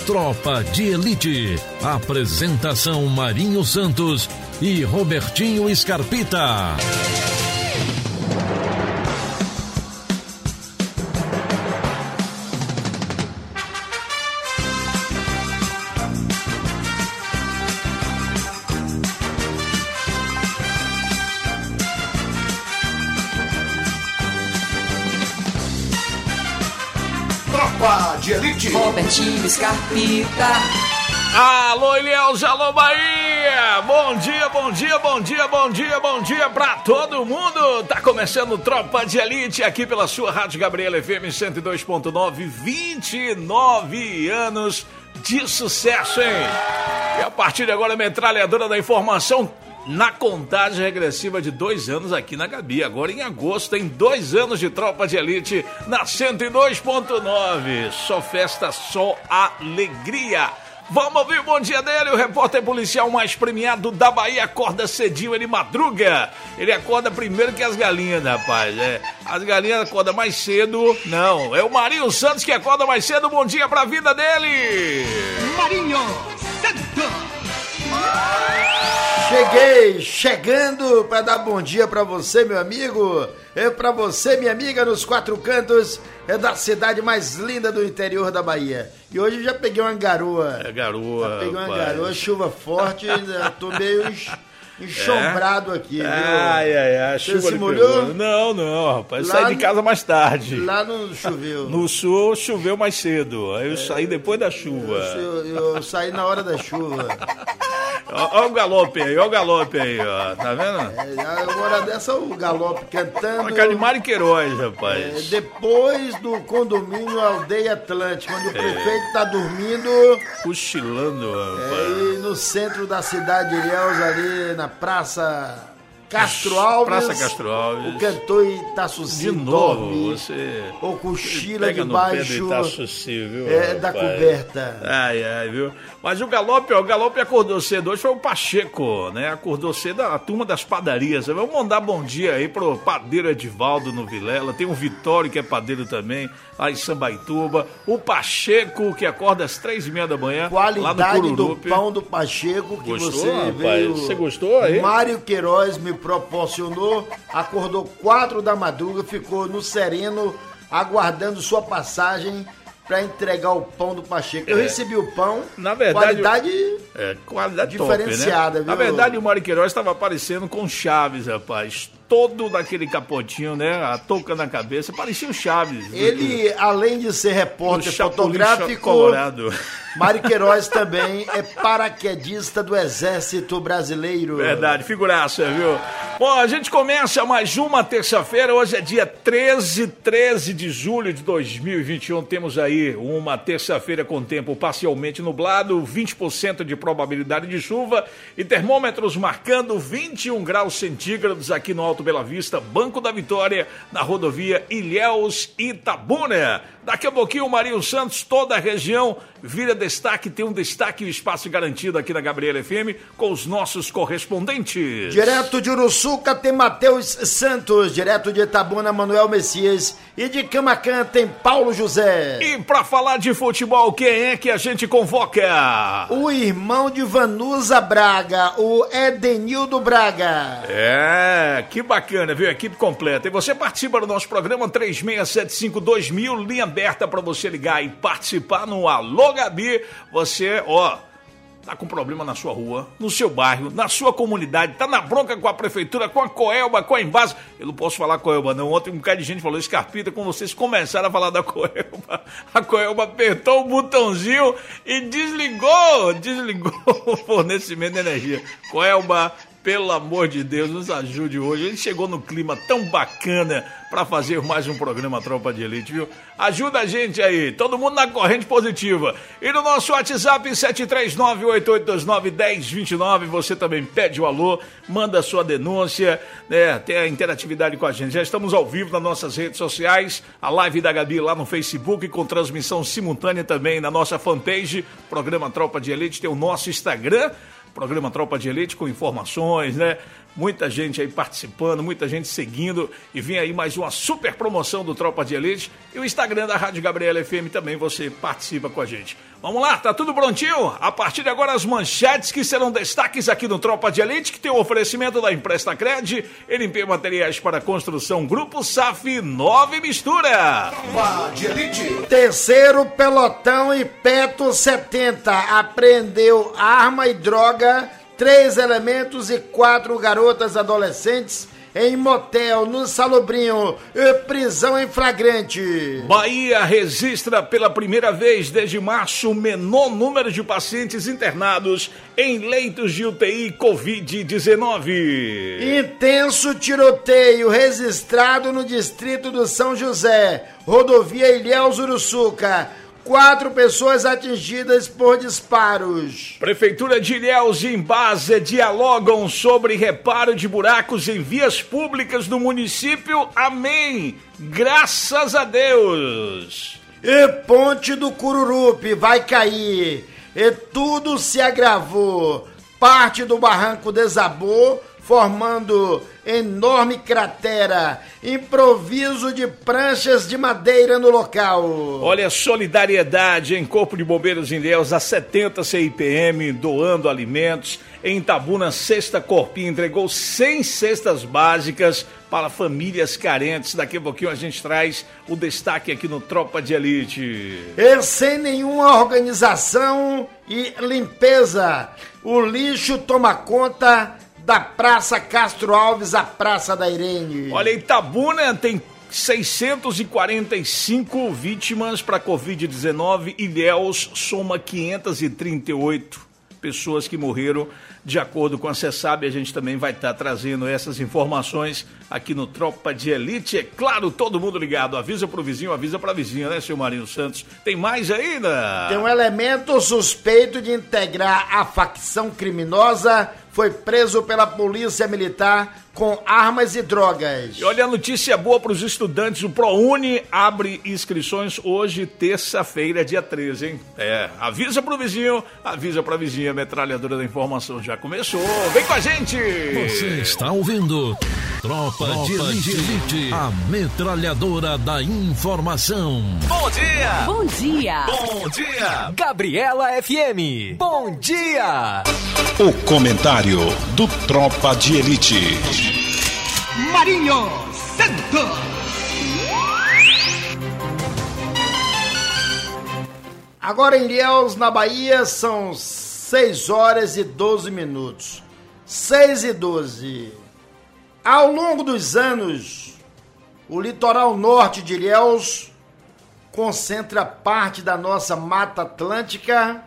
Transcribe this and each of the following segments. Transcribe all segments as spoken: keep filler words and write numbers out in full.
Tropa de Elite. Apresentação Marinho Santos e Robertinho Scarpita. De Elite. Robertinho Scarpita. Alô, Ilhéus, alô, Bahia. Bom dia, bom dia, bom dia, bom dia, bom dia pra todo mundo. Tá começando Tropa de Elite aqui pela sua Rádio Gabriela F M cento e dois ponto nove. vinte e nove anos de sucesso, hein? E a partir de agora, a metralhadora da informação na contagem regressiva de dois anos aqui na Gabi. Agora em agosto tem dois anos de Tropa de Elite na cento e dois ponto nove. Só festa, só alegria. Vamos ouvir o bom dia dele, o repórter policial mais premiado da Bahia. Acorda cedinho, ele madruga. Ele acorda primeiro que as galinhas, rapaz. É, as galinhas acordam mais cedo. Não, é o Marinho Santos que acorda mais cedo. Bom dia pra vida dele. Marinho Santos. Cheguei, chegando para dar bom dia para você, meu amigo, é para você, minha amiga, nos quatro cantos é da cidade mais linda do interior da Bahia. E hoje eu já peguei uma garoa. É garoa. Já peguei uma pai. garoa, chuva forte, tô meio enxombrado é? aqui, viu? Ai, ai, ai, a chuva Você se molhou? Pegou. Não, não, rapaz, eu saí de casa mais tarde. Lá não choveu. No sul choveu mais cedo, aí eu é, saí depois da chuva. Eu, eu, eu saí na hora da chuva. Olha o galope aí, olha o galope aí, ó, tá vendo? É, agora dessa o galope cantando. Uma cara de Mário Queiroz, rapaz. É, depois do condomínio Aldeia Atlântica, onde o é. prefeito tá dormindo. Cochilando, rapaz. É, e no centro da cidade de Ilhéus, ali na Praça Castro Alves. Praça Castro Alves. O cantor Itaçuci de novo, dorme, você ou cochila debaixo viu, é, da coberta. Ai, ai, viu? Mas o Galope, ó, o Galope acordou cedo. Hoje foi o Pacheco, né? Acordou cedo a turma das padarias. Vamos mandar bom dia aí pro padeiro Edivaldo no Vilela. Tem o Vitório, que é padeiro também, lá em Sambaituba. O Pacheco, que acorda às três e meia da manhã. Qualidade lá no do pão do Pacheco que gostou, você rapaz? veio. Você gostou aí? Mário Queiroz me proporcionou. Acordou quatro da madruga, ficou no sereno, aguardando sua passagem para entregar o pão do Pacheco. Eu é. recebi o pão, na verdade, qualidade, é, qualidade diferenciada. Top, né? Viu? Na verdade, o Mário Queiroz estava aparecendo com Chaves, rapaz. Todo daquele capotinho, né? A touca na cabeça, parecia o Chaves. Ele, do... além de ser repórter fotográfico, colorado. Mário Queiroz também é paraquedista do Exército Brasileiro. Verdade, figuraça, viu? Bom, a gente começa mais uma terça-feira. Hoje é dia treze, treze de julho de dois mil e vinte e um. Temos aí uma terça-feira com tempo parcialmente nublado, vinte por cento de probabilidade de chuva e termômetros marcando vinte e um graus centígrados aqui no Alto Bela Vista, Banco da Vitória, na rodovia Ilhéus-Itabuna. Daqui a pouquinho o Marinho Santos, toda a região vira destaque, tem um destaque e um espaço garantido aqui na Gabriela F M com os nossos correspondentes. Direto de Uruçuca tem Matheus Santos, direto de Itabuna, Manuel Messias, e de Camacan tem Paulo José. E para falar de futebol, quem é que a gente convoca? O irmão de Vanusa Braga, o Edenildo Braga. É, que bacana, viu? Equipe completa. E você participa do nosso programa três seis sete cinco dois mil, linha aberta para você ligar e participar no Alô Gabi. Você, ó, tá com problema na sua rua, no seu bairro, na sua comunidade, tá na bronca com a prefeitura, com a Coelba, com a Embasa. Eu não posso falar Coelba não, ontem um bocado de gente falou Scarpita, quando vocês começaram a falar da Coelba, a Coelba apertou o botãozinho e desligou, desligou o fornecimento de energia. Coelba, pelo amor de Deus, nos ajude hoje. Ele chegou no clima tão bacana para fazer mais um programa Tropa de Elite, viu? Ajuda a gente aí, todo mundo na corrente positiva. E no nosso WhatsApp sete três nove, oito oito dois nove, um zero dois nove, você também pede o alô, manda a sua denúncia, né? Tem a interatividade com a gente. Já estamos ao vivo nas nossas redes sociais, a live da Gabi lá no Facebook, com transmissão simultânea também na nossa fanpage, programa Tropa de Elite, tem o nosso Instagram, programa Tropa de Elite, com informações, né? Muita gente aí participando, muita gente seguindo. E vem aí mais uma super promoção do Tropa de Elite. E o Instagram da Rádio Gabriela F M também, você participa com a gente. Vamos lá, tá tudo prontinho? A partir de agora as manchetes que serão destaques aqui no Tropa de Elite, que tem o oferecimento da Empresta Cred, L P Materiais para Construção, Grupo S A F, Nove Mistura. Tropa de Elite. Terceiro pelotão e Peto setenta apreendeu arma e droga, três elementos e quatro garotas adolescentes em motel no Salobrinho, prisão em flagrante. Bahia registra pela primeira vez desde março o menor número de pacientes internados em leitos de U T I covid dezenove. Intenso tiroteio registrado no distrito do São José, rodovia Ilhéus Uruçuca. Quatro pessoas atingidas por disparos. Prefeitura de Ilhéus e Embasa dialogam sobre reparo de buracos em vias públicas do município. Amém! Graças a Deus! E Ponte do Cururupi vai cair. E tudo se agravou. Parte do barranco desabou, formando enorme cratera, improviso de pranchas de madeira no local. Olha, solidariedade em Corpo de Bombeiros em Ilhéus, a setenta C I P M, doando alimentos. Em Itabuna, Sexta Corpinha entregou cem cestas básicas para famílias carentes. Daqui a pouquinho a gente traz o destaque aqui no Tropa de Elite. E sem nenhuma organização e limpeza, o lixo toma conta da Praça Castro Alves, a Praça da Irene. Olha, Itabuna tem seiscentas e quarenta e cinco vítimas para covid dezenove, Ilhéus soma quinhentas e trinta e oito pessoas que morreram, de acordo com a CESAB. A gente também vai estar trazendo essas informações aqui no Tropa de Elite. É claro, todo mundo ligado, avisa pro vizinho, avisa pra vizinha, né, seu Marinho Santos? Tem mais ainda? Tem um elemento suspeito de integrar a facção criminosa, foi preso pela polícia militar com armas e drogas. E olha a notícia boa para os estudantes, o ProUni abre inscrições hoje, terça-feira, dia treze, hein? É, avisa pro vizinho, avisa pra vizinha, a metralhadora da informação já começou, vem com a gente! Você está ouvindo Tropa, Tropa de, Elite, de Elite, a metralhadora da informação. Bom dia! Bom dia! Bom dia! Gabriela F M, bom dia! O comentário do Tropa de Elite. Marinho Santos. Agora em Ilhéus, na Bahia, são seis horas e doze minutos. seis e doze. Ao longo dos anos, o litoral norte de Ilhéus concentra parte da nossa Mata Atlântica,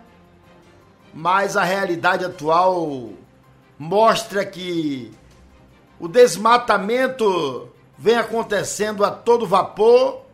mas a realidade atual mostra que o desmatamento vem acontecendo a todo vapor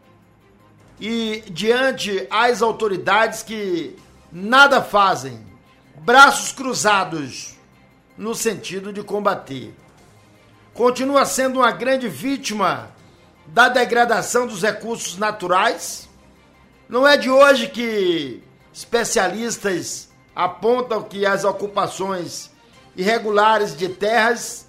e diante as autoridades que nada fazem, braços cruzados no sentido de combater. Continua sendo uma grande vítima da degradação dos recursos naturais. Não é de hoje que especialistas apontam que as ocupações irregulares de terras,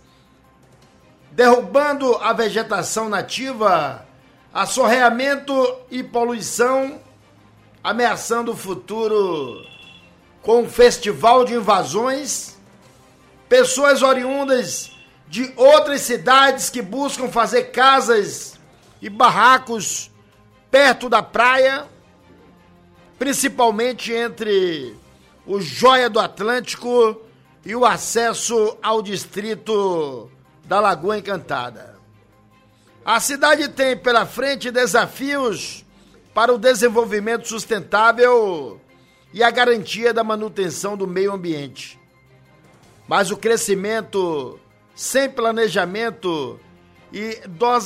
derrubando a vegetação nativa, assorreamento e poluição, ameaçando o futuro com um festival de invasões, pessoas oriundas de outras cidades que buscam fazer casas e barracos perto da praia, principalmente entre o Joia do Atlântico e o acesso ao distrito da Lagoa Encantada. A cidade tem pela frente desafios para o desenvolvimento sustentável e a garantia da manutenção do meio ambiente. Mas o crescimento sem planejamento e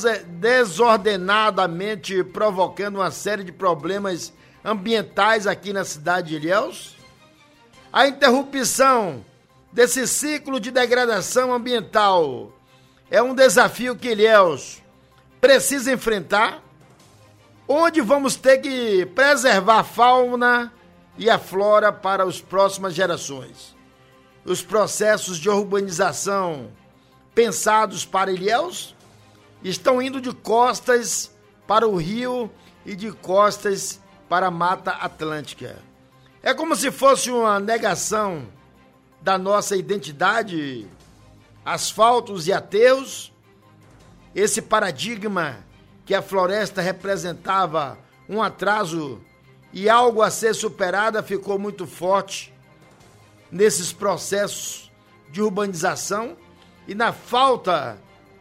desordenadamente provocando uma série de problemas ambientais aqui na cidade de Ilhéus, a interrupção desse ciclo de degradação ambiental é um desafio que Ilhéus precisa enfrentar, onde vamos ter que preservar a fauna e a flora para as próximas gerações. Os processos de urbanização pensados para Ilhéus estão indo de costas para o rio e de costas para a Mata Atlântica. É como se fosse uma negação da nossa identidade, asfaltos e aterros. Esse paradigma que a floresta representava um atraso e algo a ser superado ficou muito forte nesses processos de urbanização e na falta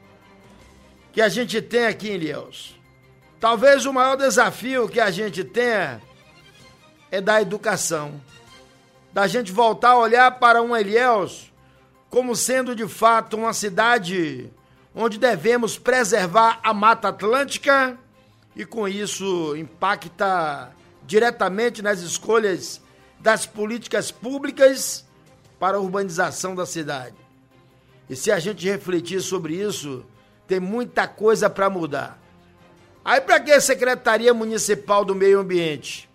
que a gente tem aqui em Ilhéus. Talvez o maior desafio que a gente tenha é da educação, da gente voltar a olhar para um Ilhéus como sendo de fato uma cidade onde devemos preservar a Mata Atlântica e com isso impacta diretamente nas escolhas das políticas públicas para a urbanização da cidade. E se a gente refletir sobre isso, tem muita coisa para mudar. Aí para que a Secretaria Municipal do Meio Ambiente?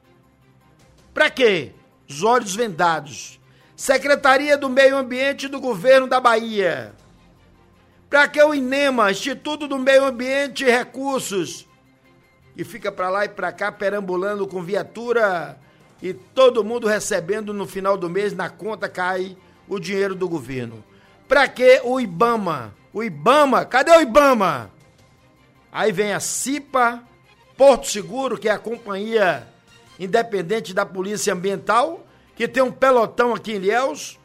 Para quê? Os olhos vendados. Secretaria do Meio Ambiente do Governo da Bahia. Para que o INEMA, Instituto do Meio Ambiente e Recursos, que fica para lá e para cá perambulando com viatura e todo mundo recebendo no final do mês, na conta cai o dinheiro do governo. Para que o IBAMA? O IBAMA, cadê o IBAMA? Aí vem a CIPA, Porto Seguro, que é a companhia independente da Polícia Ambiental, que tem um pelotão aqui em Ilhéus,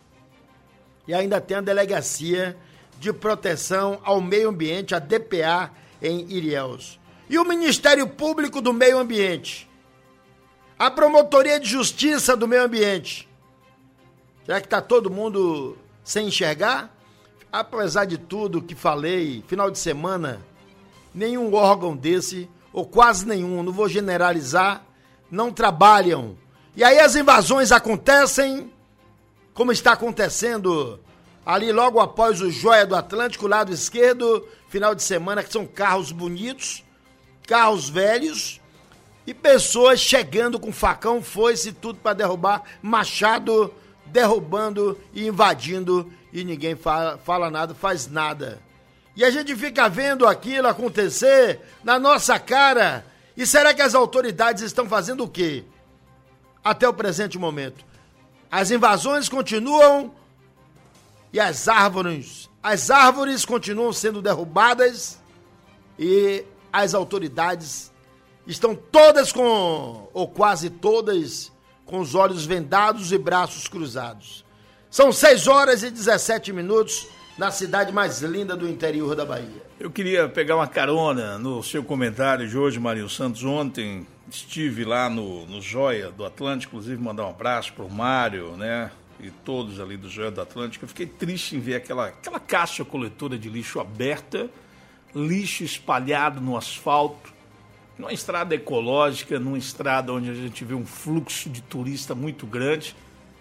e ainda tem a Delegacia de Proteção ao Meio Ambiente, a D P A, em Ilhéus. E o Ministério Público do Meio Ambiente? A Promotoria de Justiça do Meio Ambiente? Será que está todo mundo sem enxergar? Apesar de tudo que falei, final de semana, nenhum órgão desse, ou quase nenhum, não vou generalizar, não trabalham. E aí as invasões acontecem, como está acontecendo ali logo após o Joia do Atlântico, lado esquerdo, final de semana, que são carros bonitos, carros velhos, e pessoas chegando com facão, foice, tudo para derrubar, machado, derrubando e invadindo, e ninguém fala, fala nada, faz nada. E a gente fica vendo aquilo acontecer na nossa cara. E será que as autoridades estão fazendo o quê? Até o presente momento. As invasões continuam e as árvores, as árvores continuam sendo derrubadas e as autoridades estão todas com, ou quase todas, com os olhos vendados e braços cruzados. São seis horas e dezessete minutos na cidade mais linda do interior da Bahia. Eu queria pegar uma carona no seu comentário de hoje, Marinho Santos. Ontem estive lá no, no Joia do Atlântico, inclusive mandar um abraço pro Mário, né? E todos ali do Joia do Atlântico. Eu fiquei triste em ver aquela, aquela caixa coletora de lixo aberta, lixo espalhado no asfalto, numa estrada ecológica, numa estrada onde a gente vê um fluxo de turista muito grande.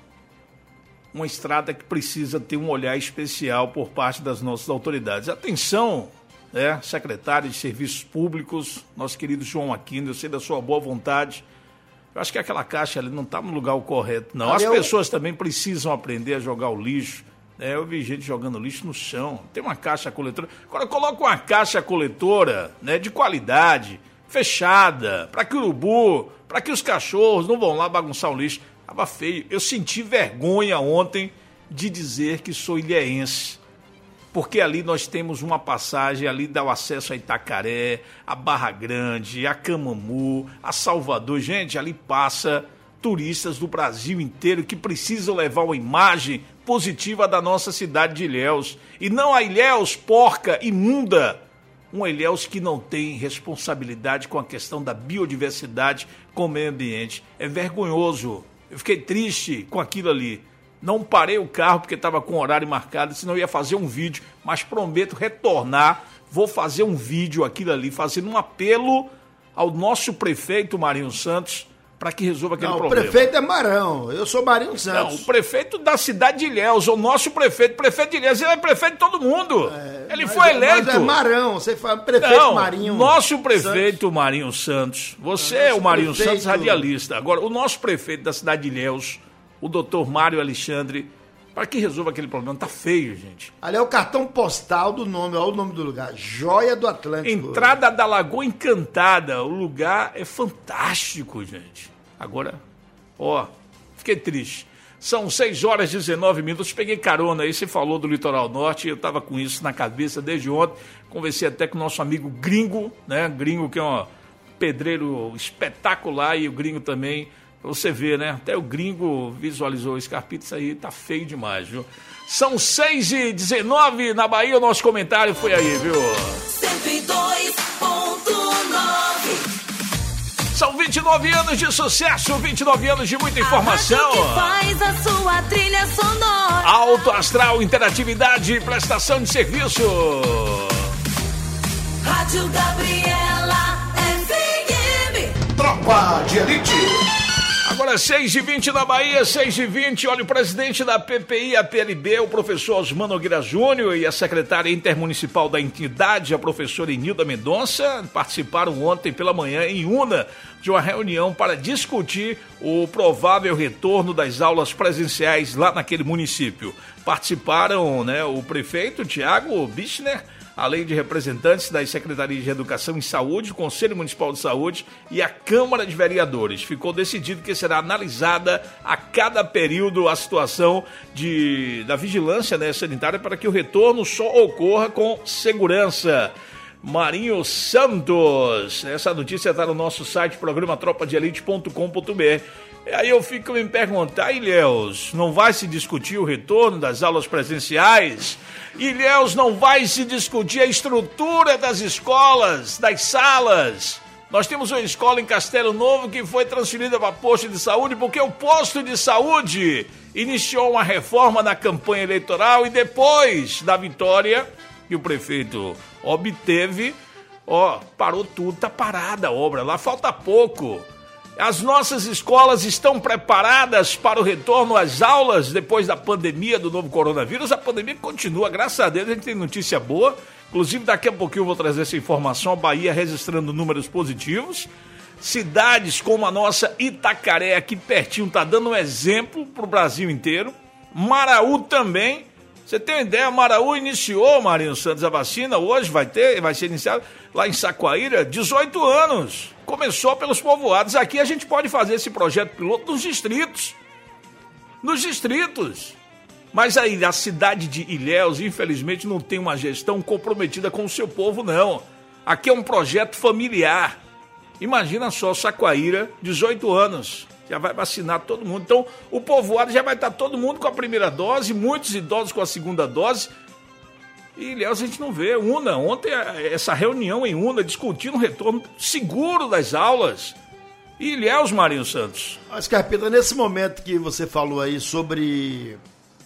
Uma estrada que precisa ter um olhar especial por parte das nossas autoridades. Atenção, né, secretário de Serviços Públicos, nosso querido João Aquino, eu sei da sua boa vontade. Eu acho que aquela caixa ali não está no lugar correto, não. As eu... pessoas também precisam aprender a jogar o lixo. Né? Eu vi gente jogando lixo no chão. Tem uma caixa coletora. Agora coloca uma caixa coletora, né, de qualidade, fechada, para que o urubu, para que os cachorros não vão lá bagunçar o lixo. Tava feio. Eu senti vergonha ontem de dizer que sou ilhéense, porque ali nós temos uma passagem, ali dá o acesso a Itacaré, a Barra Grande, a Camamu, a Salvador. Gente, ali passa turistas do Brasil inteiro que precisam levar uma imagem positiva da nossa cidade de Ilhéus. E não a Ilhéus porca, imunda, um Ilhéus que não tem responsabilidade com a questão da biodiversidade, com o meio ambiente. É vergonhoso. Eu fiquei triste com aquilo ali. Não parei o carro porque estava com o horário marcado, senão eu ia fazer um vídeo, mas prometo retornar, vou fazer um vídeo aquilo ali, fazendo um apelo ao nosso prefeito Marinho Santos para que resolva aquele não, problema. O prefeito é Marão, eu sou Marinho Santos. Não, o prefeito da cidade de Ilhéus, o nosso prefeito, o prefeito de Ilhéus, ele é prefeito de todo mundo. É, ele foi eleito. Mas é Marão, você fala prefeito não, Marinho nosso prefeito Santos. Marinho Santos, você é, é o Marinho prefeito. Santos radialista. Agora, o nosso prefeito da cidade de Ilhéus, o doutor Mário Alexandre, para que resolva aquele problema. Tá feio, gente. Ali é o cartão postal do nome, olha o nome do lugar, Joia do Atlântico. Entrada da Lagoa Encantada, o lugar é fantástico, gente. Agora, ó, fiquei triste. São seis horas e dezenove minutos, peguei carona aí, você falou do Litoral Norte, eu tava com isso na cabeça desde ontem, conversei até com o nosso amigo Gringo, né, Gringo que é um pedreiro espetacular, e o Gringo também, pra você ver, né, até o Gringo visualizou o Scarpita, isso aí tá feio demais, viu? São seis e dezenove na Bahia, o nosso comentário foi aí, viu? cento e dois ponto nove. São vinte e nove anos de sucesso, vinte e nove anos de muita informação. Que faz a sua trilha sonora. Alto astral, interatividade, prestação de serviço. Rádio Gabriela F M. Tropa de Elite. Agora seis e vinte na Bahia, seis e vinte, olha, o presidente da P P I, a P L B, o professor Osmar Nogueira Júnior, e a secretária intermunicipal da entidade, a professora Inilda Mendonça, participaram ontem pela manhã em Una de uma reunião para discutir o provável retorno das aulas presenciais lá naquele município. Participaram, né, o prefeito Tiago Bichner, além de representantes das Secretarias de Educação e Saúde, Conselho Municipal de Saúde e a Câmara de Vereadores. Ficou decidido que será analisada a cada período a situação de, da vigilância, né, sanitária para que o retorno só ocorra com segurança. Marinho Santos, essa notícia está no nosso site, programa tropa de elite ponto com ponto b r. E aí eu fico me perguntar, Ilhéus, não vai se discutir o retorno das aulas presenciais? Ilhéus, não vai se discutir a estrutura das escolas, das salas? Nós temos uma escola em Castelo Novo que foi transferida para posto de saúde porque o posto de saúde iniciou uma reforma na campanha eleitoral e depois da vitória que o prefeito obteve, ó, parou tudo, tá parada a obra lá, falta pouco. As nossas escolas estão preparadas para o retorno às aulas depois da pandemia do novo coronavírus? A pandemia continua, graças a Deus, a gente tem notícia boa. Inclusive, daqui a pouquinho eu vou trazer essa informação. A Bahia registrando números positivos. Cidades como a nossa Itacaré, aqui pertinho, está dando um exemplo para o Brasil inteiro. Maraú também. Você tem uma ideia? Maraú iniciou, Marinho Santos, a vacina. Hoje vai ter, vai ser iniciado lá em Saquaíra, dezoito anos. Começou pelos povoados. Aqui a gente pode fazer esse projeto piloto nos distritos. Nos distritos. Mas aí a cidade de Ilhéus, infelizmente, não tem uma gestão comprometida com o seu povo, não. Aqui é um projeto familiar. Imagina só, Saquaíra, dezoito anos. Já vai vacinar todo mundo. Então, o povoado já vai estar todo mundo com a primeira dose, muitos idosos com a segunda dose. E Ilhéus a gente não vê. Una, ontem essa reunião em Una discutindo o retorno seguro das aulas. E Ilhéus, Marinho Santos. Mas, Scarpita, nesse momento que você falou aí sobre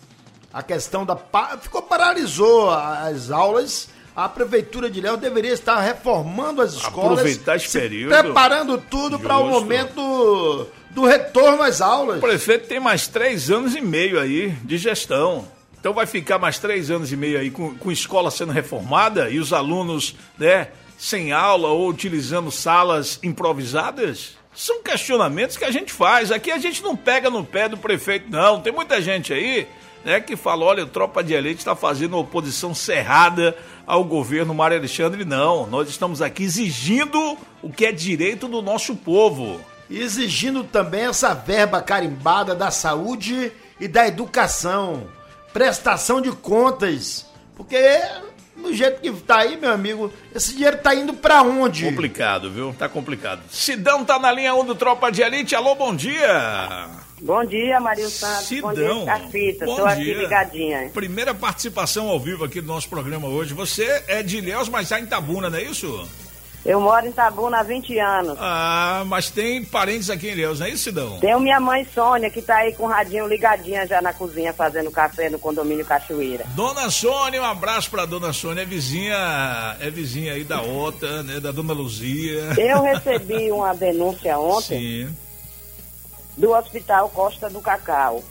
a questão da... Ficou, paralisou as aulas. A Prefeitura de Ilhéus deveria estar reformando as escolas. Aproveitar esse período. Preparando tudo para o momento do retorno às aulas. O prefeito tem mais três anos e meio aí de gestão. Então vai ficar mais três anos e meio aí com, com escola sendo reformada e os alunos, né, sem aula ou utilizando salas improvisadas? São questionamentos que a gente faz. Aqui a gente não pega no pé do prefeito, não. Tem muita gente aí, né, que fala, olha, a Tropa de Elite está fazendo uma oposição cerrada ao governo Mário Alexandre. Não, nós estamos aqui exigindo o que é direito do nosso povo. E exigindo também essa verba carimbada da saúde e da educação. Prestação de contas. Porque, do jeito que tá aí, meu amigo, esse dinheiro tá indo pra onde? Complicado, viu? Tá complicado. Sidão tá na linha um do Tropa de Elite. Alô, bom dia. Bom dia, Marinho Santos. Sidão. Bom dia, Scarpita. Bom Tô dia. aqui ligadinha. Primeira participação ao vivo aqui do nosso programa hoje. Você é de Ilhéus, mas tá em Itabuna, não é isso? Eu moro em Itabuna há vinte anos. Ah, mas tem parentes aqui em Ilhéus, não é isso, Sidão? Tenho minha mãe Sônia, que tá aí com o radinho ligadinha já na cozinha, fazendo café no condomínio Cachoeira. Dona Sônia, um abraço pra Dona Sônia, é vizinha, é vizinha aí da Ota, né, da Dona Luzia. Eu recebi uma denúncia ontem. Sim. Do Hospital Costa do Cacau,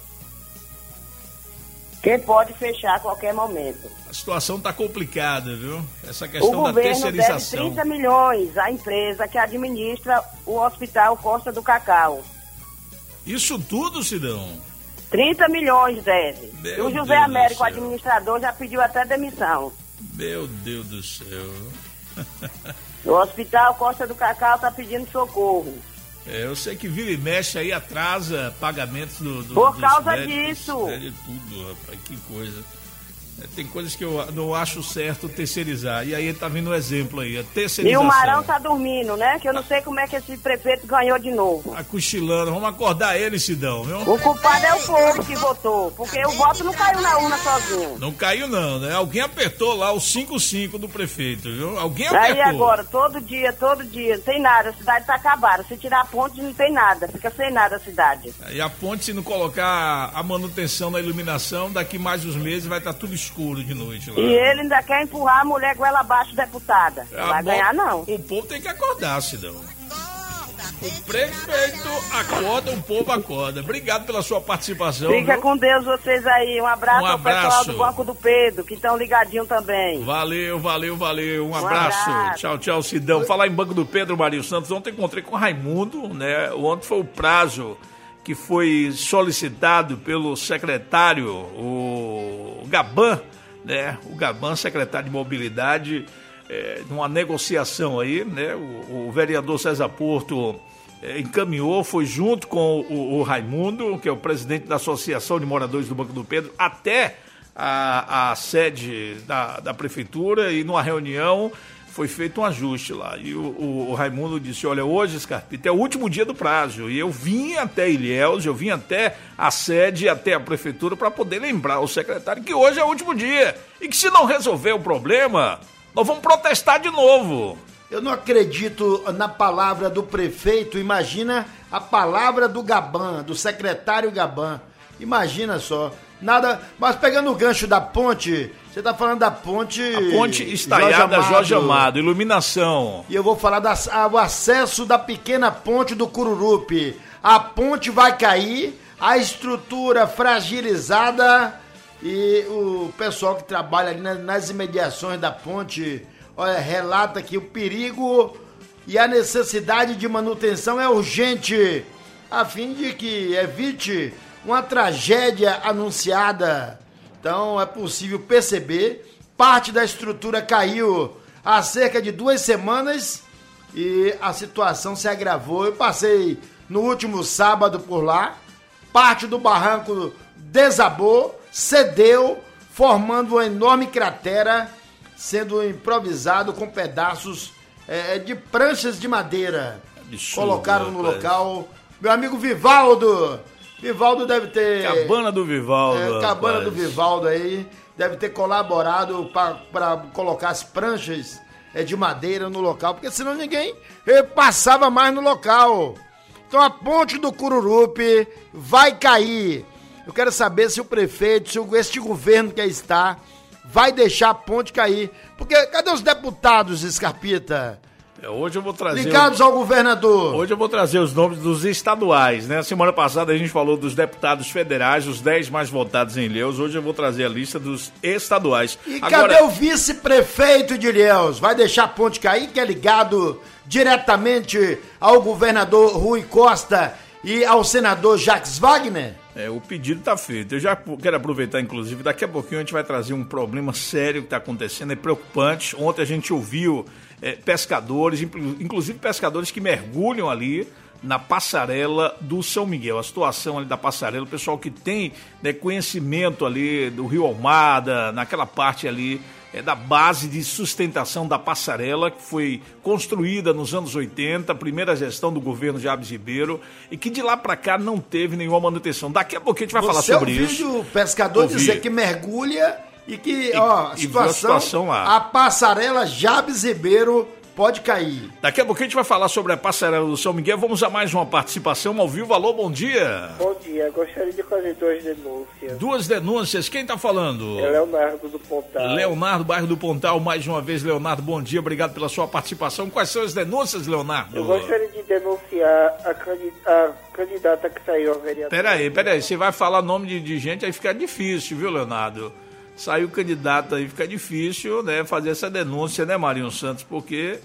que pode fechar a qualquer momento. A situação tá complicada, viu? Essa questão o da governo terceirização. deve trinta milhões à empresa que administra o Hospital Costa do Cacau. Isso tudo, Sidão? trinta milhões deve. Meu E o José Deus Américo, do o céu. administrador, já pediu até demissão. Meu Deus do céu. O Hospital Costa do Cacau está pedindo socorro. É, eu sei que vira e mexe aí, atrasa pagamentos do, do, Por dos causa médicos, disso. É de tudo, rapaz, que coisa. É, tem coisas que eu não acho certo terceirizar. E aí tá vindo um exemplo aí, a E terceirização. o Marão tá dormindo, né? Que eu não sei como é que esse prefeito ganhou de novo. Tá cochilando, vamos acordar ele, Sidão, viu? O culpado é o povo que votou, porque o voto não caiu na urna sozinho. Não caiu não, né? Alguém apertou lá o cinco cinco do prefeito, viu? Alguém apertou. Aí agora, todo dia, todo dia, não tem nada, a cidade tá acabada. Se tirar a ponte, não tem nada, fica sem nada a cidade. E a ponte, se não colocar a manutenção da iluminação, daqui mais uns meses vai estar tudo escuro de noite lá. E ele ainda quer empurrar a mulher goela abaixo, deputada. Não Ah, vai bom, ganhar, não. O povo tem que acordar, Sidão. O prefeito acorda, o povo acorda. Obrigado pela sua participação. Fica viu? com Deus vocês aí. Um abraço, Um ao pessoal abraço. do Banco do Pedro, que estão ligadinho também. Valeu, valeu, valeu. Um abraço. abraço. Tchau, tchau, Sidão. Falar em Banco do Pedro, Marinho Santos. Ontem encontrei com o Raimundo, né? Ontem foi o prazo que foi solicitado pelo secretário, o Gaban, né? O Gaban, secretário de Mobilidade, é, numa negociação aí, né? O, o vereador César Porto é, encaminhou, foi junto com o, o Raimundo, que é o presidente da Associação de Moradores do Banco do Pedro, até a, a sede da, da prefeitura, e numa reunião foi feito um ajuste lá. E o, o, o Raimundo disse, olha, hoje, Scarpita, é o último dia do prazo. E eu vim até Ilhéus, eu vim até a sede, até a prefeitura, para poder lembrar o secretário que hoje é o último dia. E que se não resolver o problema, nós vamos protestar de novo. Eu não acredito na palavra do prefeito, imagina a palavra do Gaban, do secretário Gaban. Imagina só. Nada, mas pegando o gancho da ponte, você tá falando da ponte... A ponte estaiada Jorge, Jorge Amado, iluminação. E eu vou falar do acesso da pequena ponte do Cururupi. A ponte vai cair, a estrutura fragilizada e o pessoal que trabalha ali nas imediações da ponte, olha, relata que o perigo e a necessidade de manutenção é urgente, a fim de que evite uma tragédia anunciada. Então é possível perceber, parte da estrutura caiu há cerca de duas semanas e a situação se agravou. Eu passei no último sábado por lá, parte do barranco desabou, cedeu, formando uma enorme cratera, sendo improvisado com pedaços é, de pranchas de madeira. Absurdo, colocaram no rapaz. Local. Meu amigo Vivaldo, Vivaldo deve ter... Cabana do Vivaldo. É, Cabana rapaz. do Vivaldo aí, deve ter colaborado para colocar as pranchas é, de madeira no local, porque senão ninguém eh, passava mais no local. Então a ponte do Cururupi vai cair. Eu quero saber se o prefeito, se este governo que aí está, vai deixar a ponte cair. Porque cadê os deputados, Scarpita? É, hoje eu vou trazer... Ligados ao governador. Hoje eu vou trazer os nomes dos estaduais, né? Semana passada a gente falou dos deputados federais, os dez mais votados em Ilhéus. Hoje eu vou trazer a lista dos estaduais. E Agora... cadê o vice-prefeito de Ilhéus? Vai deixar a ponte cair, que é ligado diretamente ao governador Rui Costa e ao senador Jacques Wagner? É, o pedido está feito. Eu já quero aproveitar, inclusive, daqui a pouquinho a gente vai trazer um problema sério que está acontecendo, é preocupante. Ontem a gente ouviu é, pescadores, inclusive pescadores que mergulham ali na passarela do São Miguel. A situação ali da passarela, o pessoal que tem, né, conhecimento ali do Rio Almada, naquela parte ali é, da base de sustentação da passarela, que foi construída nos anos oitenta, a primeira gestão do governo Jabes Ribeiro, e que de lá para cá não teve nenhuma manutenção. Daqui a pouquinho a gente vai Você falar sobre ouviu isso. O pescador Ouvi. dizer que mergulha e que, E- ó, a e situação, viu a situação lá. a passarela Jabes Ribeiro pode cair. Daqui a pouquinho a gente vai falar sobre a passarela do São Miguel. Vamos a mais uma participação ao vivo. Alô, bom dia. Bom dia, gostaria de fazer duas denúncias. Duas denúncias. Quem tá falando? É Leonardo do Pontal. Leonardo, bairro do Pontal. Mais uma vez, Leonardo, bom dia. Obrigado pela sua participação. Quais são as denúncias, Leonardo? Eu gostaria de denunciar a, candid- a candidata que saiu a vereadora. Peraí, peraí. Você vai falar nome de, de gente, aí fica difícil, viu, Leonardo? Saiu candidato aí, fica difícil, né, fazer essa denúncia, né, Marinho Santos? Porque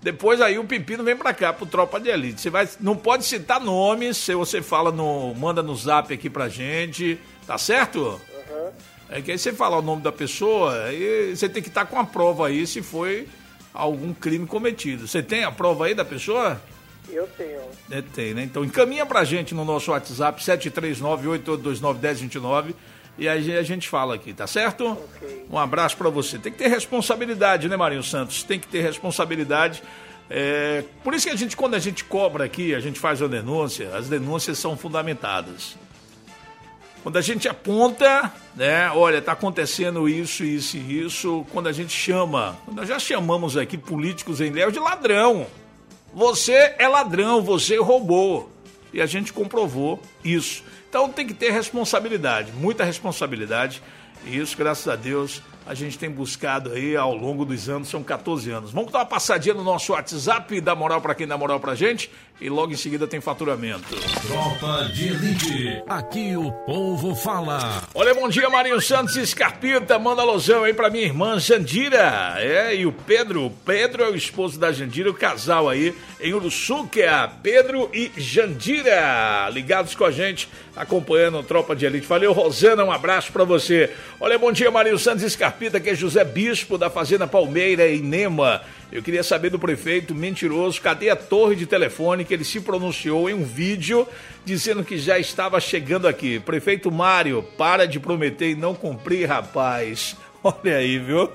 Depois aí o pepino vem pra cá, pro Tropa de Elite. Você vai, não pode citar nomes, se você fala no, manda no zap aqui pra gente, tá certo? Uhum. É que aí você fala o nome da pessoa, aí você tem que estar com a prova aí se foi algum crime cometido. Você tem a prova aí da pessoa? Eu tenho. É, tem, né? Então encaminha pra gente no nosso WhatsApp sete três nove, oito oito dois nove, um zero dois nove e aí a gente fala aqui, tá certo? Ok. Um abraço pra você. Tem que ter responsabilidade, né, Marinho Santos? Tem que ter responsabilidade. É... Por isso que a gente, quando a gente cobra aqui, a gente faz a denúncia, as denúncias são fundamentadas. Quando a gente aponta, né, olha, tá acontecendo isso, isso e isso, quando a gente chama, nós já chamamos aqui políticos em Léo de ladrão. Você é ladrão, você roubou. E a gente comprovou isso. Então tem que ter responsabilidade, muita responsabilidade. E isso, graças a Deus, a gente tem buscado aí ao longo dos anos, são quatorze anos. Vamos dar uma passadinha no nosso WhatsApp, dá moral pra quem dá moral pra gente, e logo em seguida tem faturamento. Tropa de Elite, aqui o povo fala. Olha, bom dia, Marinho Santos e Scarpita, manda alusão aí pra minha irmã Jandira, é, e o Pedro, o Pedro é o esposo da Jandira, o casal aí em Uruçuca, Pedro e Jandira, ligados com a gente, acompanhando o Tropa de Elite. Valeu, Rosana, um abraço pra você. Olha, bom dia, Marinho Santos e Scarpita, que é José Bispo da Fazenda Palmeira em Nema. Eu queria saber do prefeito mentiroso, cadê a torre de telefone que ele se pronunciou em um vídeo dizendo que já estava chegando aqui. Prefeito Mário, para de prometer e não cumprir, rapaz. Olha aí, viu?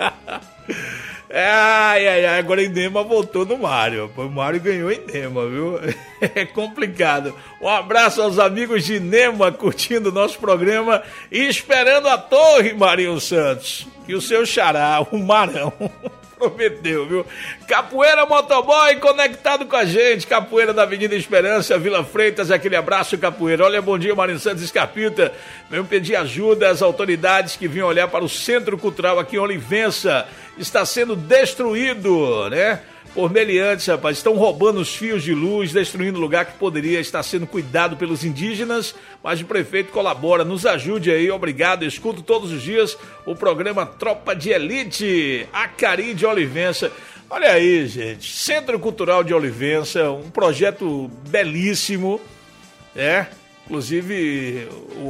Ai, ai, ai, agora Nema voltou no Mário. O Mário ganhou em Nema, viu? É complicado. Um abraço aos amigos de Nema curtindo o nosso programa e esperando a torre, Marinho Santos. Que o seu xará, o Marão, prometeu, viu? Capoeira Motoboy conectado com a gente. Capoeira da Avenida Esperança, Vila Freitas, aquele abraço, Capoeira. Olha, bom dia, Marinho Santos Escapita. Venho pedir ajuda às autoridades que vinham olhar para o Centro Cultural aqui em Olivença. Está sendo destruído, né? Por meliantes, rapaz, estão roubando os fios de luz, destruindo o lugar que poderia estar sendo cuidado pelos indígenas, mas o prefeito colabora, nos ajude aí, obrigado, escuto todos os dias o programa Tropa de Elite, Acari de Olivença. Olha aí, gente, Centro Cultural de Olivença, um projeto belíssimo, é, inclusive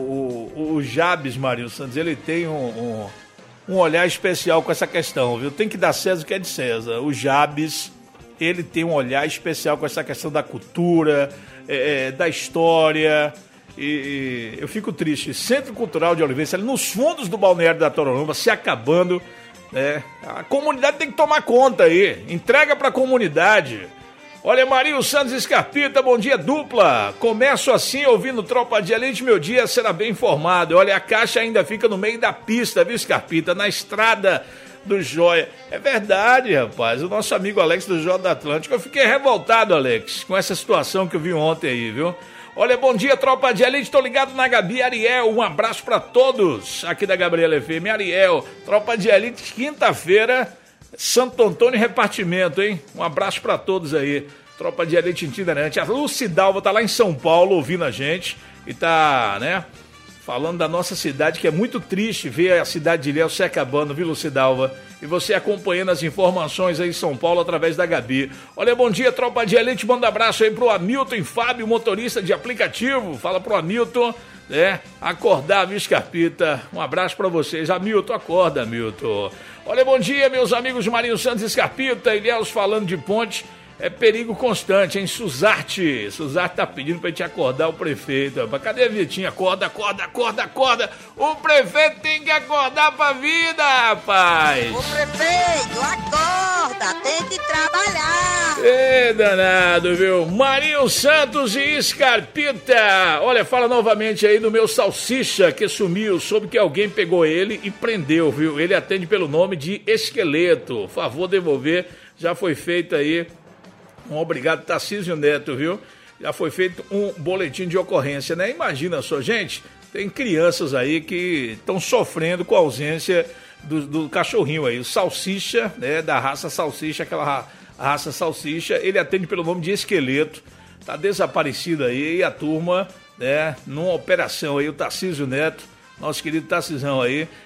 o, o, o Jabes, Marinho Santos, ele tem um... um um olhar especial com essa questão, viu? Tem que dar César o que é de César. O Jabes, ele tem um olhar especial com essa questão da cultura, é, da história, e, e eu fico triste. Centro Cultural de Olivença, ali nos fundos do Balneário da Tororomba, se acabando, né? A comunidade tem que tomar conta aí, entrega pra comunidade. Olha, Marinho Santos Escarpita, bom dia dupla. Começo assim, ouvindo Tropa de Elite, meu dia será bem informado. Olha, a caixa ainda fica no meio da pista, viu, Escarpita? Na estrada do Joia. É verdade, rapaz. O nosso amigo Alex do Joia da Atlântica. Eu fiquei revoltado, Alex, com essa situação que eu vi ontem aí, viu? Olha, bom dia, Tropa de Elite. Tô ligado na Gabi Ariel. Um abraço pra todos aqui da Gabriela F M. Ariel, Tropa de Elite, quinta-feira. Santo Antônio Repartimento, hein? Um abraço pra todos aí. Tropa de Elite itinerante. A Lucidalva tá lá em São Paulo ouvindo a gente e tá, né, falando da nossa cidade, que é muito triste ver a cidade de Ilhéus se acabando, viu, Lucidalva? E você acompanhando as informações aí em São Paulo através da Gabi. Olha, bom dia, Tropa de Elite. Manda um abraço aí pro Hamilton e Fábio, motorista de aplicativo. Fala pro Hamilton, né, acordar, viu, Escarpita? Um abraço pra vocês. Hamilton, acorda, Hamilton. Olha, bom dia, meus amigos Marinho Santos Escarpita, Ilhéus falando de ponte, é perigo constante, hein? Suzarte, Suzarte tá pedindo pra gente acordar o prefeito. Cadê a Vitinha? Acorda, acorda, acorda, acorda. O prefeito tem que acordar pra vida, rapaz. O prefeito, acorda, tem que trabalhar. É danado, viu? Marinho Santos e Escarpita. Olha, fala novamente aí do meu salsicha que sumiu, soube que alguém pegou ele e prendeu, viu? Ele atende pelo nome de Esqueleto. Favor devolver, já foi feito aí. Um obrigado, Tarcísio Neto, viu? Já foi feito um boletim de ocorrência, né? Imagina só, gente, tem crianças aí que estão sofrendo com a ausência do, do cachorrinho aí. O salsicha, né? Da raça salsicha, aquela ra, raça salsicha, ele atende pelo nome de Esqueleto. Tá desaparecido aí e a turma, né? Numa operação aí, o Tarcísio Neto, nosso querido Tarcisão aí,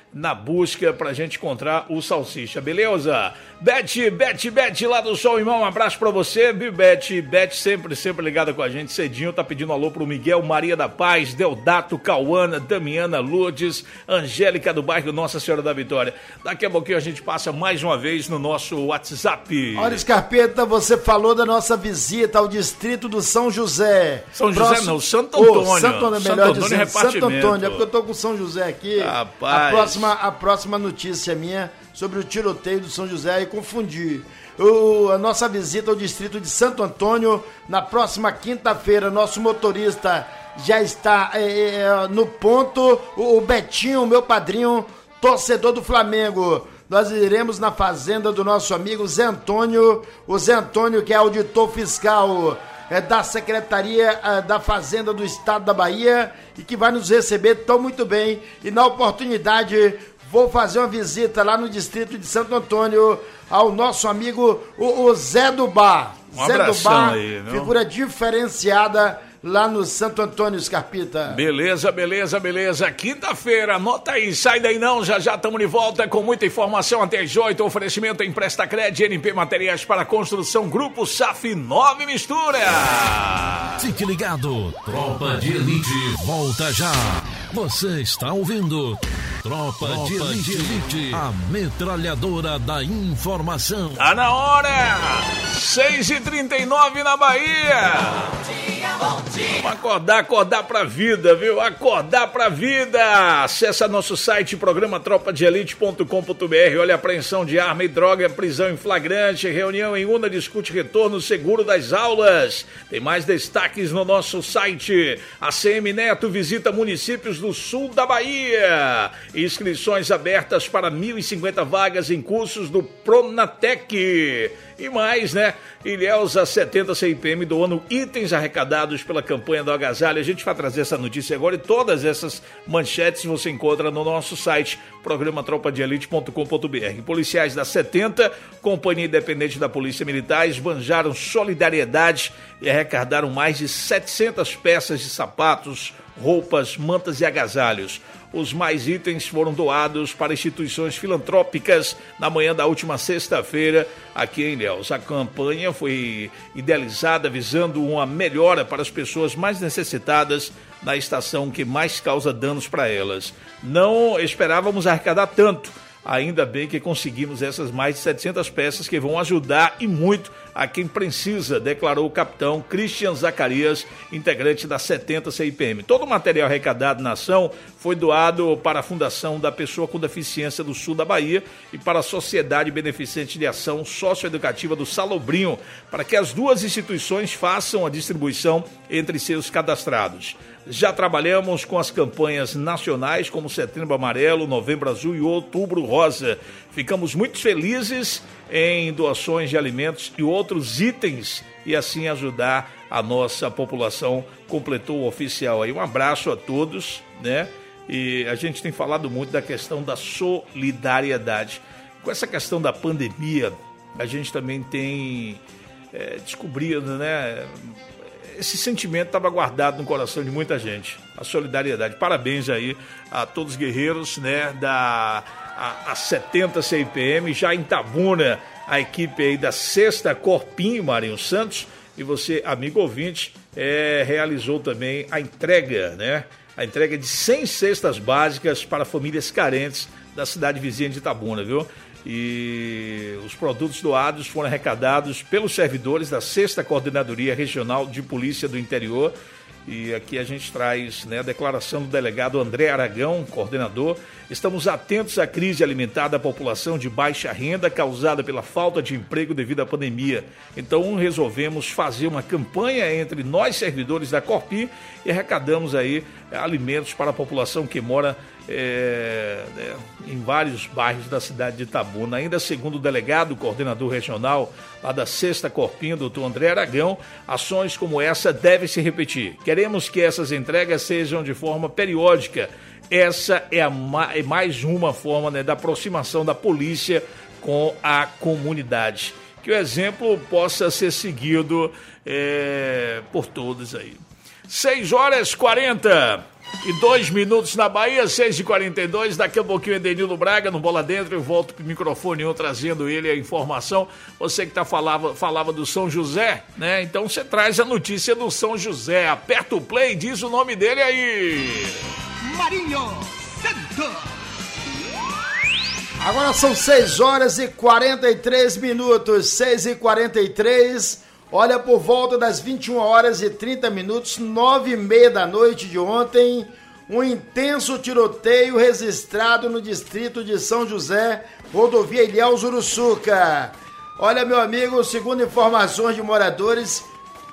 na busca pra gente encontrar o Salsicha, beleza? Beth, Beth, Beth lá do Sol, irmão, um abraço pra você, viu, Beth? Beth sempre, sempre ligada com a gente, cedinho, tá pedindo alô pro Miguel, Maria da Paz, Deodato, Cauana, Damiana, Lourdes, Angélica do bairro Nossa Senhora da Vitória. Daqui a pouquinho a gente passa mais uma vez no nosso WhatsApp. Olha, Scarpeta, você falou da nossa visita ao distrito do São José. São José Próximo... não, Santo Antônio. Oh, Santo Antônio, melhor Santo Antônio dizendo, Santo Antônio, é porque eu tô com São José aqui. Rapaz. A próxima, a próxima notícia minha sobre o tiroteio do São José e confundi. O, a nossa visita ao distrito de Santo Antônio, na próxima quinta-feira, nosso motorista já está é, é, no ponto, o, o Betinho, meu padrinho, torcedor do Flamengo. Nós iremos na fazenda do nosso amigo Zé Antônio, o Zé Antônio que é auditor fiscal é, da Secretaria é, da Fazenda do Estado da Bahia e que vai nos receber tão muito bem. E na oportunidade vou fazer uma visita lá no distrito de Santo Antônio ao nosso amigo o, o Zé do Bar. Um Zé do Bar, aí, figura diferenciada lá no Santo Antônio, Scarpita. Beleza, beleza, beleza. Quinta-feira, anota aí, sai daí não, já já estamos de volta com muita informação até as oito. Oferecimento Empresta Cred, N P Materiais para Construção, Grupo S A F, Nove Mistura. Fique ligado, Tropa de Elite volta já. Você está ouvindo Tropa, Tropa de, Elite, de Elite, a metralhadora da informação. Tá na hora, seis e trinta e nove na Bahia. Vamos acordar, acordar pra vida, viu? Acordar pra vida! Acesse nosso site, programa tropa de elite ponto com ponto b r. Olha, apreensão de arma e droga, prisão em flagrante, reunião em Una discute retorno seguro das aulas. Tem mais destaques no nosso site. A C M Neto visita municípios do sul da Bahia. Inscrições abertas para mil e cinquenta vagas em cursos do Pronatec. E mais, né? Ilhéus a setenta C I P M doando itens arrecadados pela campanha do agasalho. A gente vai trazer essa notícia agora e todas essas manchetes você encontra no nosso site, programa tropa de elite ponto com ponto b r. Policiais da setenta, Companhia Independente da Polícia Militar, esbanjaram solidariedade e arrecadaram mais de setecentas peças de sapatos, roupas, mantas e agasalhos. Os mais itens foram doados para instituições filantrópicas na manhã da última sexta-feira aqui em Ilhéus. A campanha foi idealizada visando uma melhora para as pessoas mais necessitadas na estação que mais causa danos para elas. Não esperávamos arrecadar tanto. Ainda bem que conseguimos essas mais de setecentas peças que vão ajudar e muito a quem precisa, declarou o capitão Christian Zacarias, integrante da setenta C I P M. Todo o material arrecadado na ação foi doado para a Fundação da Pessoa com Deficiência do Sul da Bahia e para a Sociedade Beneficente de Ação Socioeducativa do Salobrinho, para que as duas instituições façam a distribuição entre seus cadastrados. Já trabalhamos com as campanhas nacionais como Setembro Amarelo, Novembro Azul e Outubro Rosa. Ficamos muito felizes em doações de alimentos e outros itens e assim ajudar a nossa população, completou o oficial aí. Um abraço a todos, né? E a gente tem falado muito da questão da solidariedade. Com essa questão da pandemia, a gente também tem é, descobrido, né? Esse sentimento estava guardado no coração de muita gente, a solidariedade. Parabéns aí a todos os guerreiros, né, da a, a setenta C I P M, já em Itabuna, a equipe aí da sexta Corpinho, Marinho Santos, e você, amigo ouvinte, é, realizou também a entrega, né, a entrega de cem cestas básicas para famílias carentes da cidade vizinha de Itabuna, viu? E os produtos doados foram arrecadados pelos servidores da sexta Coordenadoria Regional de Polícia do Interior. E aqui a gente traz, né, a declaração do delegado André Aragão, coordenador. Estamos atentos à crise alimentar da população de baixa renda causada pela falta de emprego devido à pandemia. Então resolvemos fazer uma campanha entre nós servidores da Corpi e arrecadamos aí é, alimentos para a população que mora é, é, em vários bairros da cidade de Itabuna. Ainda segundo o delegado, coordenador regional lá da sexta Corpinho, doutor André Aragão, ações como essa devem se repetir. Queremos que essas entregas sejam de forma periódica. Essa é, a ma- é mais uma forma, né, da aproximação da polícia com a comunidade. Que o exemplo possa ser seguido é, por todos aí. seis horas e quarenta. e dois minutos na Bahia, seis e quarenta e dois. Daqui a pouquinho, Edenildo Braga no Bola Dentro. Eu volto pro microfone um, trazendo ele a informação. Você que tá falava, falava do São José, né? Então você traz a notícia do São José. Aperta o play e diz o nome dele aí. Marinho Santos. Agora são seis horas e quarenta e três minutos. seis e quarenta e três. Olha, por volta das vinte e uma horas e trinta minutos, nove e meia da noite de ontem, um intenso tiroteio registrado no distrito de São José, rodovia Ilhéus Uruçuca. Olha, meu amigo, segundo informações de moradores,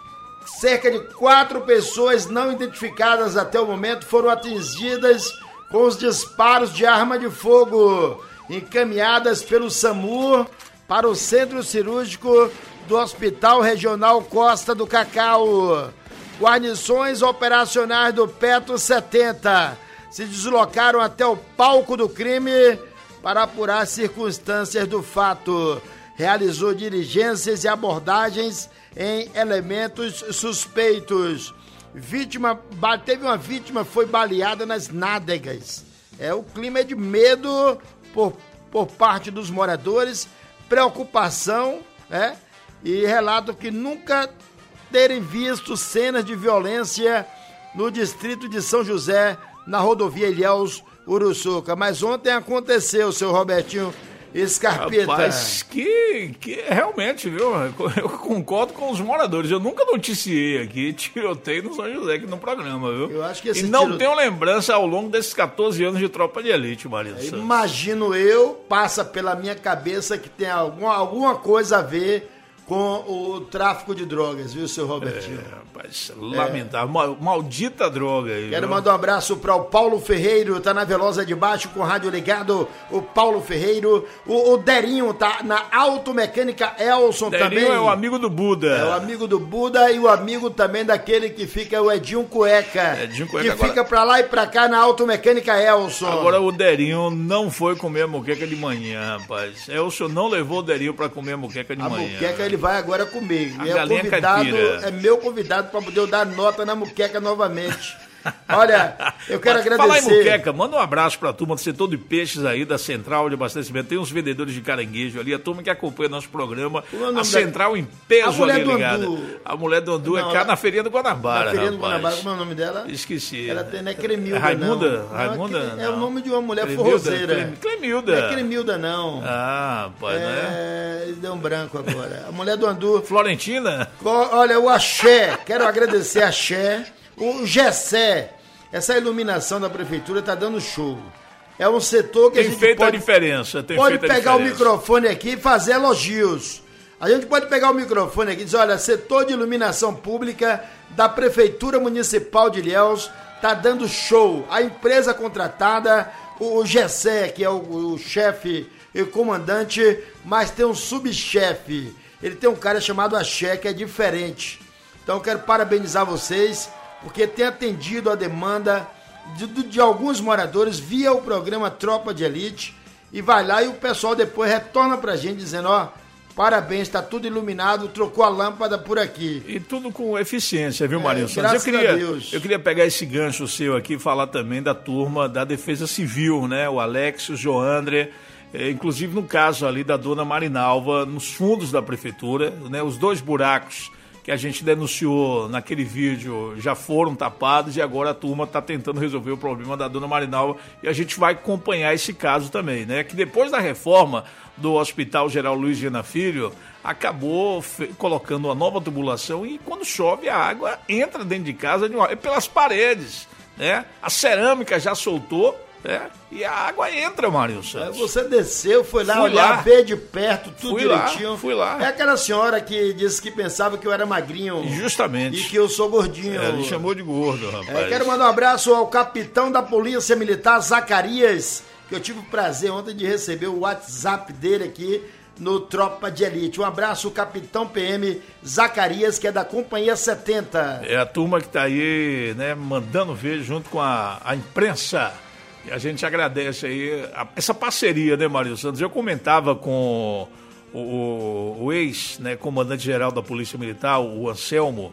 cerca de quatro pessoas não identificadas até o momento foram atingidas com os disparos de arma de fogo, encaminhadas pelo SAMU para o centro cirúrgico do Hospital Regional Costa do Cacau. Guarnições operacionais do Petro setenta se deslocaram até o palco do crime para apurar as circunstâncias do fato. Realizou diligências e abordagens em elementos suspeitos. Vítima, teve uma vítima, foi baleada nas nádegas. É, o clima é de medo por, por parte dos moradores, preocupação, é, e relato que nunca terem visto cenas de violência no distrito de São José, na rodovia Ilhéus Uruçuca. Mas ontem aconteceu, seu Robertinho Scarpeta. Rapaz, que, que realmente, viu? Eu concordo com os moradores. Eu nunca noticiei aqui tiroteio no São José, aqui no programa, viu? Eu acho que esse e não tiro... tenho lembrança ao longo desses catorze anos de Tropa de Elite, Marinho Santos. Imagino eu, passa pela minha cabeça que tem alguma, alguma coisa a ver com o tráfico de drogas, viu, seu Robertinho? É, rapaz, lamentável. É. Maldita droga aí. Quero viu? mandar um abraço para o Paulo Ferreiro, tá na Velosa de Baixo com o rádio ligado. O Paulo Ferreiro. O, o Derinho tá na Automecânica Elson Derinho também. é o amigo do Buda. É o amigo do Buda e o amigo também daquele que fica, o Edinho Cueca. Edinho Cueca que agora... fica pra lá e pra cá na Automecânica Elson. Agora o Derinho não foi comer a muqueca de manhã, rapaz. Elson não levou o Derinho pra comer a muqueca de a manhã. A muqueca ele vai agora comer. A é, galinha convidado, caipira. É meu convidado para poder eu dar nota na muqueca novamente. Olha, eu quero Mas, agradecer. Falar em muqueca, manda um abraço pra turma do setor de peixes aí, da Central de Abastecimento. Tem uns vendedores de caranguejo ali, a turma que acompanha nosso programa. A Central da... em peso ali ligada. A mulher do Andu é cá na Feirinha do Guanabara. Na Feirinha do rapaz. Guanabara, como é o nome dela? Esqueci. Ela tem, não é Cremilda, é Raimunda? não. Raimunda? Não, é, não. é o nome de uma mulher Clemilda, forrozeira. Clemilda. Não é Cremilda, não. Ah, pai, é, né? Deu um branco agora. A mulher do Andu. Florentina? Olha, o Axé. Quero agradecer a Axé. O Gessé. Essa iluminação da prefeitura tá dando show. É um setor que tem a gente feito pode, a diferença. Tem pode feito a pegar diferença. o microfone aqui e fazer elogios. A gente pode pegar o microfone aqui e dizer, olha, setor de iluminação pública da Prefeitura Municipal de Ilhéus tá dando show. A empresa contratada, o Gessé, que é o, o chefe e comandante, mas tem um subchefe. Ele tem um cara chamado Axé, que é diferente. Então eu quero parabenizar vocês, porque tem atendido a demanda de, de alguns moradores via o programa Tropa de Elite, e vai lá e o pessoal depois retorna pra gente dizendo, ó, parabéns, tá tudo iluminado, trocou a lâmpada por aqui. E tudo com eficiência, viu, Marinho é, Santos? Graças eu queria, a Deus. Eu queria pegar esse gancho seu aqui e falar também da turma da Defesa Civil, né? O Alex, o Joandre, é, inclusive no caso ali da dona Marinalva, nos fundos da prefeitura, né? Os dois buracos que a gente denunciou naquele vídeo já foram tapados e agora a turma está tentando resolver o problema da dona Marinalva e a gente vai acompanhar esse caso também, né? Que depois da reforma do Hospital Geral Luiz Viana Filho, acabou fe- colocando uma nova tubulação e quando chove a água entra dentro de casa de uma... é pelas paredes, né? A cerâmica já soltou, né? E a água entra, Marinho Santos. Você desceu, foi lá fui olhar, lá. ver de perto, tudo fui direitinho. Lá, fui lá. É aquela senhora que disse que pensava que eu era magrinho. Justamente. E que eu sou gordinho. É, ele chamou de gordo, rapaz. É, quero mandar um abraço ao capitão da Polícia Militar, Zacarias, que eu tive o prazer ontem de receber o WhatsApp dele aqui no Tropa de Elite. Um abraço, capitão P M Zacarias, que é da Companhia setenta. É a turma que está aí, né, mandando ver junto com a, a imprensa. E a gente agradece aí a, essa parceria, né, Marinho Santos? Eu comentava com o, o, o ex, né, comandante-geral da Polícia Militar, o Anselmo,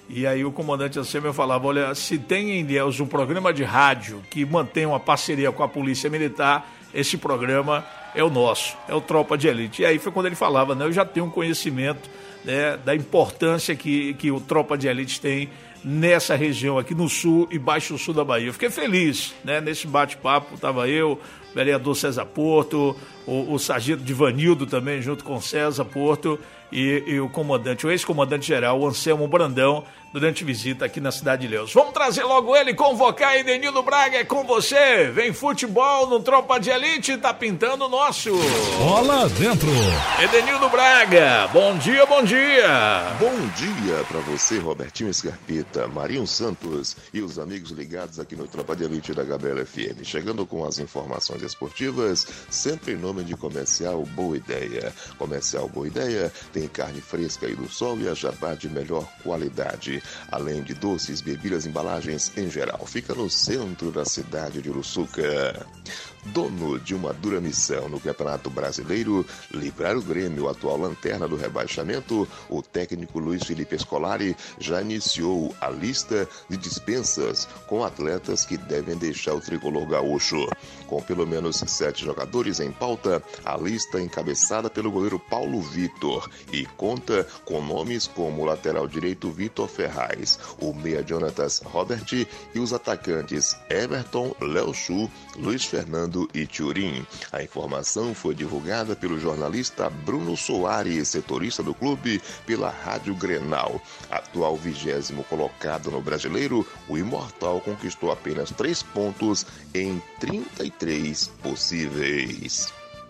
E aí o comandante Anselmo falava, olha, se tem em Ilhéus um programa de rádio que mantém uma parceria com a Polícia Militar, esse programa é o nosso, é o Tropa de Elite. E aí foi quando ele falava, né, eu já tenho um conhecimento, né, da importância que, que o Tropa de Elite tem nessa região aqui no sul e baixo sul da Bahia. Eu fiquei feliz, né, nesse bate-papo, estava eu, o vereador César Porto, o, o sargento Divanildo também, junto com César Porto, e, e o comandante, o ex-comandante-geral, o Anselmo Brandão, durante visita aqui na cidade de Ilhéus. Vamos trazer logo ele, convocar Edenildo Braga, é com você. Vem futebol no Tropa de Elite, tá pintando o nosso. Bola dentro. Edenildo Braga, bom dia, bom dia. Bom dia pra você, Robertinho Scarpeta, Marinho Santos e os amigos ligados aqui no Tropa de Elite da Gabriela F M. Chegando com as informações esportivas, sempre em nome de Comercial Boa Ideia. Comercial Boa Ideia tem carne fresca e do sol e a jabá de melhor qualidade. Além de doces, bebidas, embalagens em geral. Fica no centro da cidade de Uruçuca. Dono de uma dura missão no Campeonato Brasileiro, livrar o Grêmio, atual lanterna do rebaixamento, o técnico Luiz Felipe Scolari já iniciou a lista de dispensas com atletas que devem deixar o tricolor gaúcho. Com pelo menos sete jogadores em pauta, a lista é encabeçada pelo goleiro Paulo Vitor e conta com nomes como o lateral direito Vitor Ferraz, o meia Jonatas Robert e os atacantes Everton, Léo Chu, Luiz Fernando e Turim. A informação foi divulgada pelo jornalista Bruno Soares, setorista do clube, pela Rádio Grenal. Atual vigésimo colocado no Brasileiro, o Imortal conquistou apenas três pontos em trinta e três possíveis.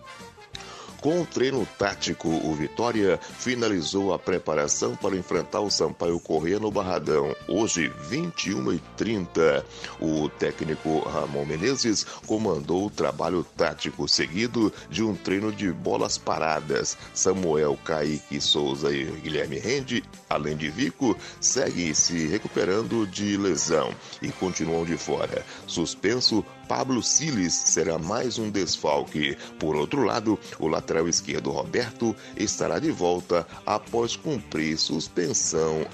Com o treino tático, o Vitória finalizou a preparação para enfrentar o Sampaio Corrêa no Barradão, hoje, vinte e uma e trinta. O técnico Ramon Menezes comandou o trabalho tático seguido de um treino de bolas paradas. Samuel, Kaique Souza e Guilherme Rende, além de Vico, seguem se recuperando de lesão e continuam de fora. Suspenso, Pablo Siles será mais um desfalque. Por outro lado, o lateral esquerdo Roberto estará de volta após cumprir suspensão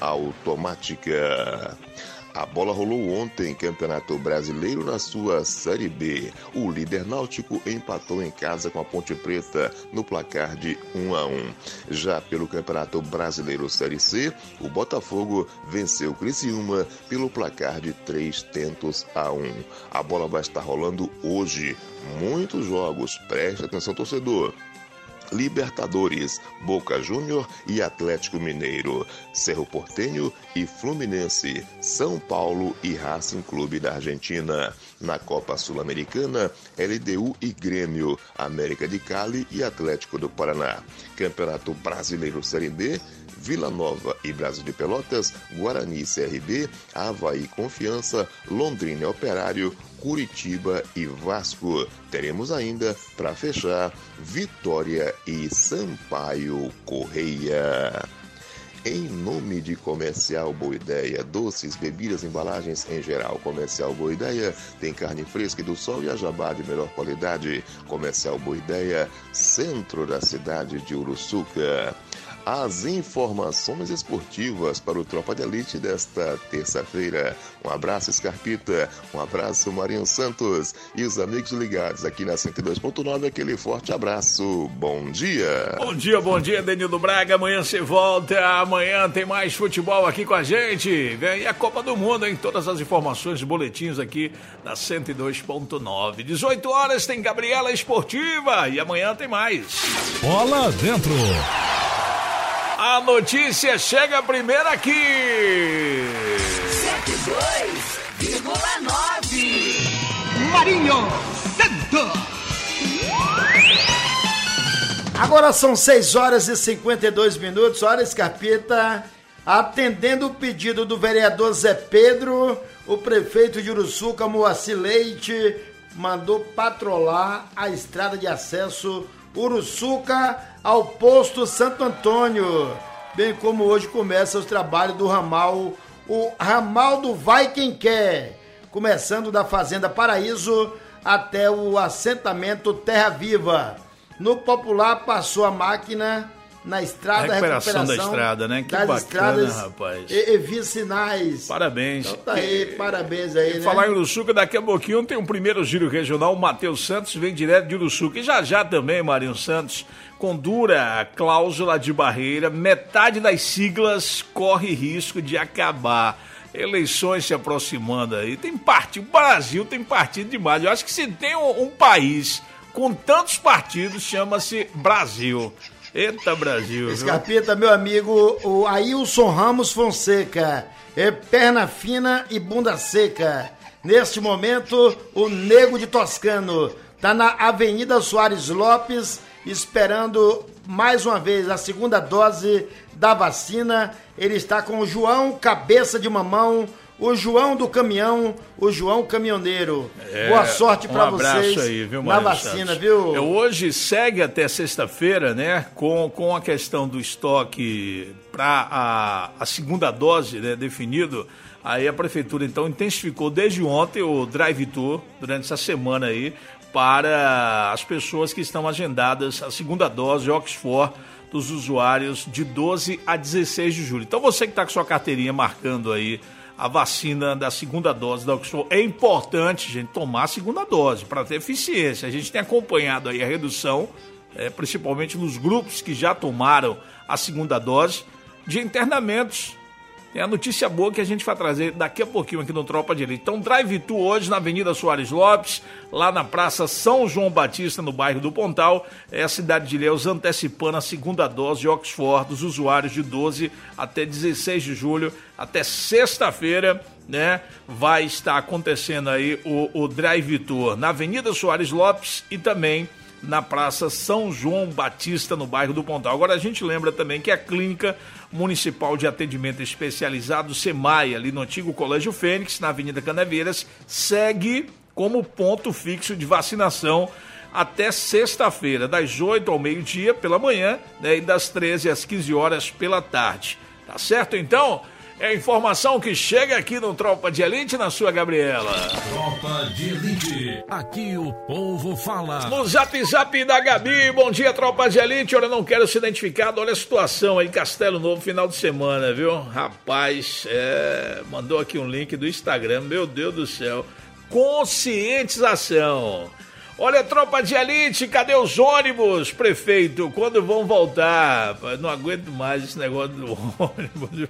automática. A bola rolou ontem em Campeonato Brasileiro na sua Série B. O líder náutico empatou em casa com a Ponte Preta no placar de um a um. Já pelo Campeonato Brasileiro Série C, o Botafogo venceu o Criciúma pelo placar de três tentos a um. A bola vai estar rolando hoje. Muitos jogos, preste atenção, torcedor. Libertadores, Boca Júnior e Atlético Mineiro, Cerro Porteño e Fluminense, São Paulo e Racing Clube da Argentina. Na Copa Sul-Americana, L D U e Grêmio, América de Cali e Atlético do Paraná. Campeonato Brasileiro Série B, Vila Nova e Brasil de Pelotas, Guarani e C R B, Avaí Confiança, Londrina e Operário, Curitiba e Vasco. Teremos ainda, para fechar, Vitória e Sampaio Corrêa. Em nome de Comercial Boa Ideia, doces, bebidas, embalagens em geral. Comercial Boa Ideia tem carne fresca e do sol e a jabá de melhor qualidade. Comercial Boa Ideia, centro da cidade de Uruçuca. As informações esportivas para o Tropa de Elite desta terça-feira. Um abraço, Scarpita, um abraço, Marinho Santos e os amigos ligados aqui na cento e dois ponto nove, aquele forte abraço. Bom dia. Bom dia, bom dia, Edenildo Braga. Amanhã você volta, amanhã tem mais futebol aqui com a gente. Vem aí a Copa do Mundo, hein? Todas as informações, boletins aqui na cento e dois ponto nove. dezoito horas tem Gabriela Esportiva e amanhã tem mais. Bola dentro. A notícia chega primeiro aqui. cento e dois vírgula nove. Marinho Santos. Agora são seis horas e cinquenta e dois minutos. Olha, Scarpeta, atendendo o pedido do vereador Zé Pedro, o prefeito de Uruçuca, Moacir Leite, mandou patrolar a estrada de acesso Uruçuca ao posto Santo Antônio, bem como hoje começa os trabalhos do ramal, o ramal do Vai Quem Quer, começando da Fazenda Paraíso até o assentamento Terra Viva. No popular passou a máquina na estrada, a recuperação, recuperação da estrada, né? Que das bacana, estradas, rapaz. E, e vi sinais. Parabéns. Então tá aí, e, parabéns aí, e né? Falar em Uruçuca, daqui a pouquinho tem um primeiro giro regional, o Matheus Santos vem direto de Uruçuca. E já já também, Marinho Santos, com dura cláusula de barreira, metade das siglas corre risco de acabar. Eleições se aproximando aí. Tem partido, o Brasil tem partido demais. Eu acho que se tem um, um país com tantos partidos, chama-se Brasil. Eita, Brasil. Escarpeta, meu amigo, o Ailson Ramos Fonseca, é perna fina e bunda seca. Neste momento, o Nego de Toscano tá na Avenida Soares Lopes, esperando mais uma vez a segunda dose da vacina. Ele está com o João Cabeça de Mamão, o João do Caminhão, o João Caminhoneiro. É, boa sorte para um vocês aí, viu, na vacina, Santos. Viu? Eu hoje segue até sexta-feira, né, com, com a questão do estoque para a, a segunda dose, né, definido. Aí a prefeitura, então, intensificou desde ontem o drive-thru, durante essa semana aí, para as pessoas que estão agendadas a segunda dose de Oxford dos usuários de doze a dezesseis de julho. Então você que está com sua carteirinha marcando aí a vacina da segunda dose da Oxford, é importante, gente, tomar a segunda dose para ter eficiência. A gente tem acompanhado aí a redução, é, principalmente nos grupos que já tomaram a segunda dose, de internamentos. Tem a notícia boa que a gente vai trazer daqui a pouquinho aqui no Tropa de Elite. Então, drive-thru hoje na Avenida Soares Lopes, lá na Praça São João Batista, no bairro do Pontal. É a cidade de Ilhéus antecipando a segunda dose de Oxford dos usuários de doze até dezesseis de julho, até sexta-feira, né? Vai estar acontecendo aí o, o drive-thru na Avenida Soares Lopes e também na Praça São João Batista, no bairro do Pontal. Agora a gente lembra também que a Clínica Municipal de Atendimento Especializado, SEMAI, ali no antigo Colégio Fênix, na Avenida Canaveiras, segue como ponto fixo de vacinação até sexta-feira, das oito ao meio-dia pela manhã, né, e das treze às quinze horas pela tarde. Tá certo, então? É a informação que chega aqui no Tropa de Elite, na sua Gabriela. Tropa de Elite, aqui o povo fala. No Zap Zap da Gabi, bom dia, Tropa de Elite. Olha, não quero ser identificado, olha a situação aí, Castelo Novo, final de semana, viu? Rapaz, é... mandou aqui um link do Instagram, meu Deus do céu. Conscientização. Olha, Tropa de Elite, cadê os ônibus, prefeito? Quando vão voltar? Não aguento mais esse negócio do ônibus.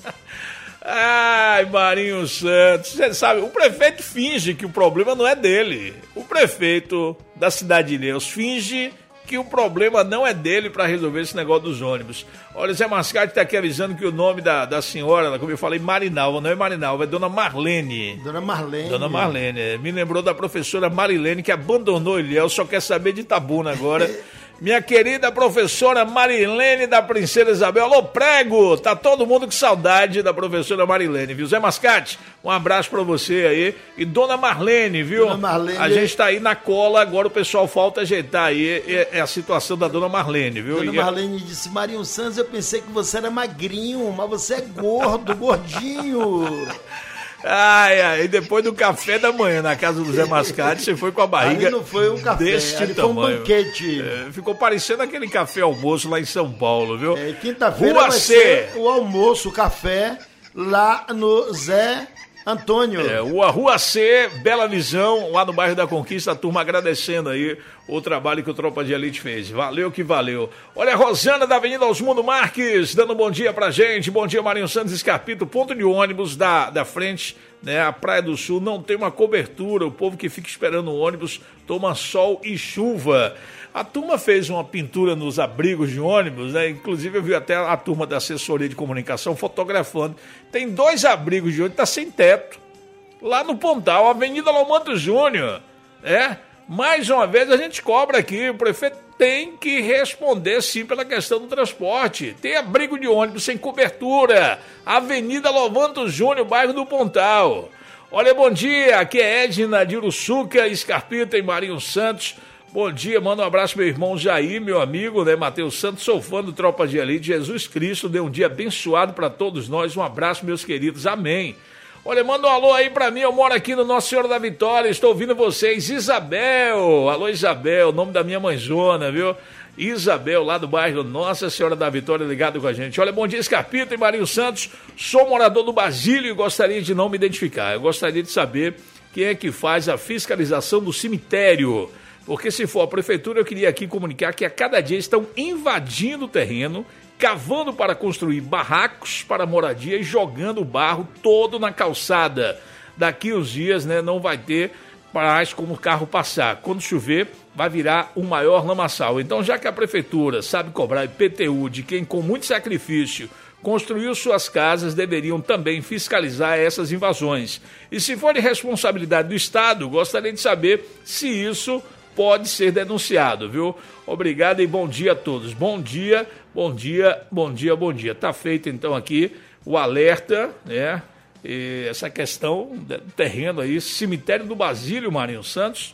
Ai, Marinho Santos, você sabe, o prefeito finge que o problema não é dele. O prefeito da cidade de Ilhéus finge que o problema não é dele para resolver esse negócio dos ônibus. Olha, Zé Mascate está aqui avisando que o nome da, da senhora, como eu falei, Marinalva, não é Marinalva, é Dona Marlene. Dona Marlene. Dona Marlene, me lembrou da professora Marilene, que abandonou Ilhéus, só quer saber de Itabuna agora. Minha querida professora Marilene da Princesa Isabel. Alô, prego! Tá todo mundo com saudade da professora Marilene, viu? Zé Mascate, um abraço pra você aí. E Dona Marlene, viu? Dona Marlene. A gente tá aí na cola, agora o pessoal falta ajeitar aí. É, é a situação da Dona Marlene, viu? Dona e Marlene disse, Marinho Santos, eu pensei que você era magrinho, mas você é gordo, gordinho. Ai, ai, depois do café da manhã na casa do Zé Mascate, você foi com a barriga. Ali não foi um café, deste ali tamanho. Foi um banquete. É, ficou parecendo aquele café almoço lá em São Paulo, viu? É, quinta-feira vai C. ser o almoço, o café, lá no Zé Antônio. É, a Rua C, Bela Visão, lá no bairro da Conquista, a turma agradecendo aí o trabalho que o Tropa de Elite fez. Valeu que valeu. Olha a Rosana da Avenida Osmundo Marques, dando um bom dia pra gente. Bom dia, Marinho Santos Escarpito, ponto de ônibus da, da frente, né? A Praia do Sul não tem uma cobertura, o povo que fica esperando o ônibus toma sol e chuva. A turma fez uma pintura nos abrigos de ônibus, né? Inclusive eu vi até a turma da assessoria de comunicação fotografando. Tem dois abrigos de ônibus, tá sem teto. Lá no Pontal, Avenida Lomanto Júnior. É? Mais uma vez a gente cobra aqui, o prefeito tem que responder sim pela questão do transporte. Tem abrigo de ônibus sem cobertura. Avenida Lomanto Júnior, bairro do Pontal. Olha, bom dia, aqui é Edna de Uruçuca, Escarpita e Marinho Santos. Bom dia, manda um abraço meu irmão Jair, meu amigo, né, Matheus Santos, sou fã do Tropa de Elite, Jesus Cristo dê um dia abençoado para todos nós, um abraço meus queridos, amém. Olha, manda um alô aí pra mim, eu moro aqui no Nossa Senhora da Vitória, estou ouvindo vocês, Isabel, alô Isabel, nome da minha mãezona, viu? Isabel, lá do bairro Nossa Senhora da Vitória, ligado com a gente. Olha, bom dia, Scarpita e Marinho Santos. Sou morador do Basílio e gostaria de não me identificar. Eu gostaria de saber quem é que faz a fiscalização do cemitério. Porque se for a prefeitura, eu queria aqui comunicar que a cada dia estão invadindo o terreno, cavando para construir barracos para moradia e jogando o barro todo na calçada. Daqui uns dias, né, não vai ter mais como o carro passar. Quando chover, vai virar um maior lamaçal. Então, já que a prefeitura sabe cobrar I P T U de quem com muito sacrifício construiu suas casas, deveriam também fiscalizar essas invasões. E se for de responsabilidade do Estado, gostaria de saber se isso pode ser denunciado, viu? Obrigado e bom dia a todos. Bom dia, bom dia, bom dia, bom dia. Tá feito então aqui o alerta, né? E essa questão do terreno aí, cemitério do Basílio, Marinho Santos,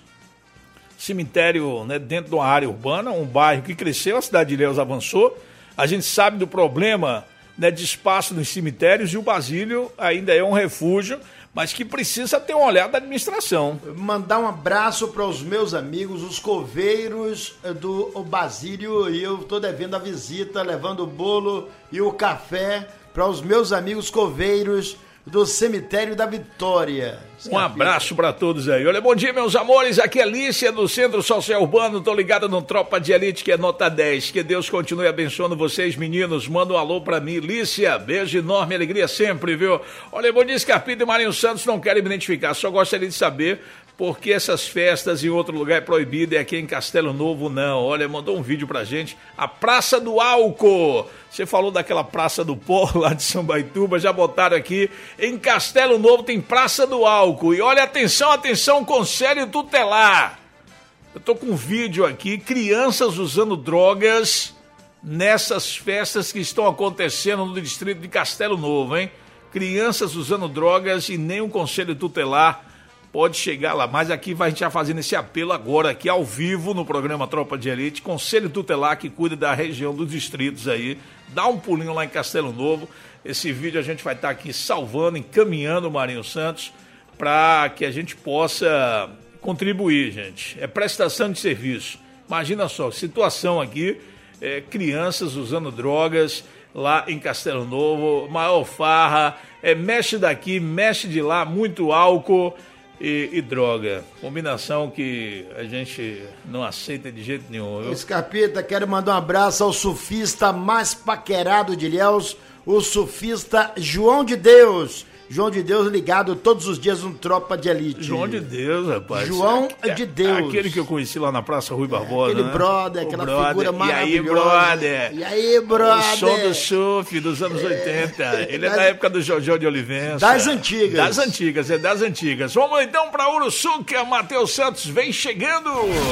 cemitério, né, dentro de uma área urbana, um bairro que cresceu, a cidade de Ilhéus avançou, a gente sabe do problema, né, de espaço nos cemitérios e o Basílio ainda é um refúgio, mas que precisa ter um olhar da administração. Mandar um abraço para os meus amigos, os coveiros do Basílio, e eu estou devendo a visita, levando o bolo e o café para os meus amigos coveiros do Cemitério da Vitória. Um abraço para todos aí. Olha, bom dia, meus amores. Aqui é Lícia, do Centro Social Urbano. Tô ligado no Tropa de Elite, que é nota dez. Que Deus continue abençoando vocês, meninos. Manda um alô para mim. Lícia, beijo enorme, alegria sempre, viu? Olha, bom dia, Scarpita e Marinho Santos. Não quero me identificar, só gostaria de saber por que essas festas em outro lugar é proibida e aqui em Castelo Novo não. Olha, mandou um vídeo pra gente. A Praça do Álcool. Você falou daquela Praça do Pó lá de Sambaituba, já botaram aqui. Em Castelo Novo tem Praça do Álcool. E olha, atenção, atenção, Conselho Tutelar. Eu tô com um vídeo aqui, crianças usando drogas nessas festas que estão acontecendo no distrito de Castelo Novo, hein? Crianças usando drogas e nem o Conselho Tutelar pode chegar lá, mas aqui vai, a gente vai fazendo esse apelo agora, aqui ao vivo, no programa Tropa de Elite, Conselho Tutelar que cuida da região dos distritos aí, dá um pulinho lá em Castelo Novo, esse vídeo a gente vai estar aqui salvando, encaminhando o Marinho Santos, para que a gente possa contribuir, gente, é prestação de serviço, imagina só, situação aqui, é, crianças usando drogas lá em Castelo Novo, maior farra, é, mexe daqui, mexe de lá, muito álcool, E, e droga, combinação que a gente não aceita de jeito nenhum. Viu? Scarpita, quero mandar um abraço ao surfista mais paquerado de Ilhéus, o surfista João de Deus. João de Deus ligado todos os dias no Tropa de Elite. João de Deus, rapaz. João é, de Deus. Aquele que eu conheci lá na Praça Rui Barbosa, Aquele né? brother, aquela brother. figura maravilhosa. E aí, brother? E aí, brother? O som do surf dos anos oitenta. Ele é das, da época do Jojó de Olivença. Das antigas. Das antigas, é das antigas. Vamos então para Uruçuca. Matheus Santos vem chegando.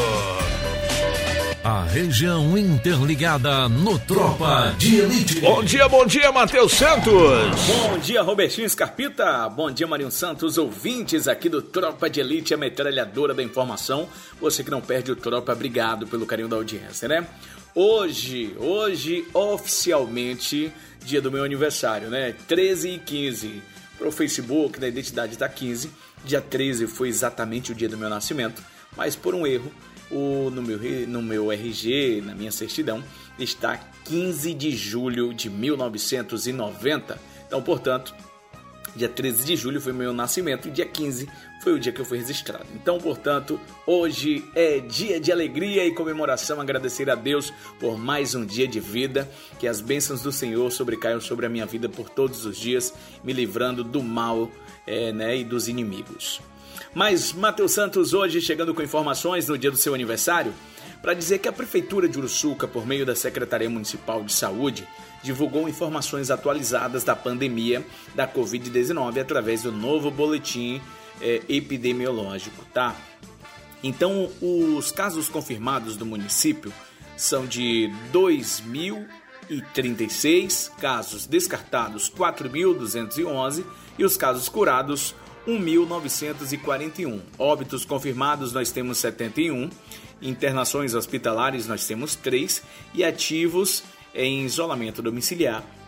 A região interligada no Tropa de Elite. Bom dia, bom dia, Matheus Santos. Bom dia, Robertinho Scarpita. Bom dia, Marinho Santos, ouvintes aqui do Tropa de Elite, a metralhadora da informação. Você que não perde o Tropa, obrigado pelo carinho da audiência, né? Hoje, hoje, oficialmente, dia do meu aniversário, né? treze e quinze. Pro Facebook, da identidade tá quinze. Dia treze foi exatamente o dia do meu nascimento, mas por um erro, O, no, meu, no meu R G, na minha certidão, está quinze de julho de mil novecentos e noventa. Então, portanto, dia treze de julho foi meu nascimento e dia quinze foi o dia que eu fui registrado. Então, portanto, hoje é dia de alegria e comemoração, agradecer a Deus por mais um dia de vida, que as bênçãos do Senhor sobrecaiam sobre a minha vida por todos os dias, me livrando do mal é, né, e dos inimigos. Mas Matheus Santos hoje chegando com informações no dia do seu aniversário para dizer que a Prefeitura de Uruçuca, por meio da Secretaria Municipal de Saúde, divulgou informações atualizadas da pandemia da covid dezenove através do novo boletim é, epidemiológico, tá? Então, os casos confirmados do município são de dois mil e trinta e seis, casos descartados quatro mil duzentos e onze e os casos curados um mil novecentos e quarenta e um. Óbitos confirmados nós temos setenta e um, internações hospitalares nós temos três e ativos em isolamento domiciliar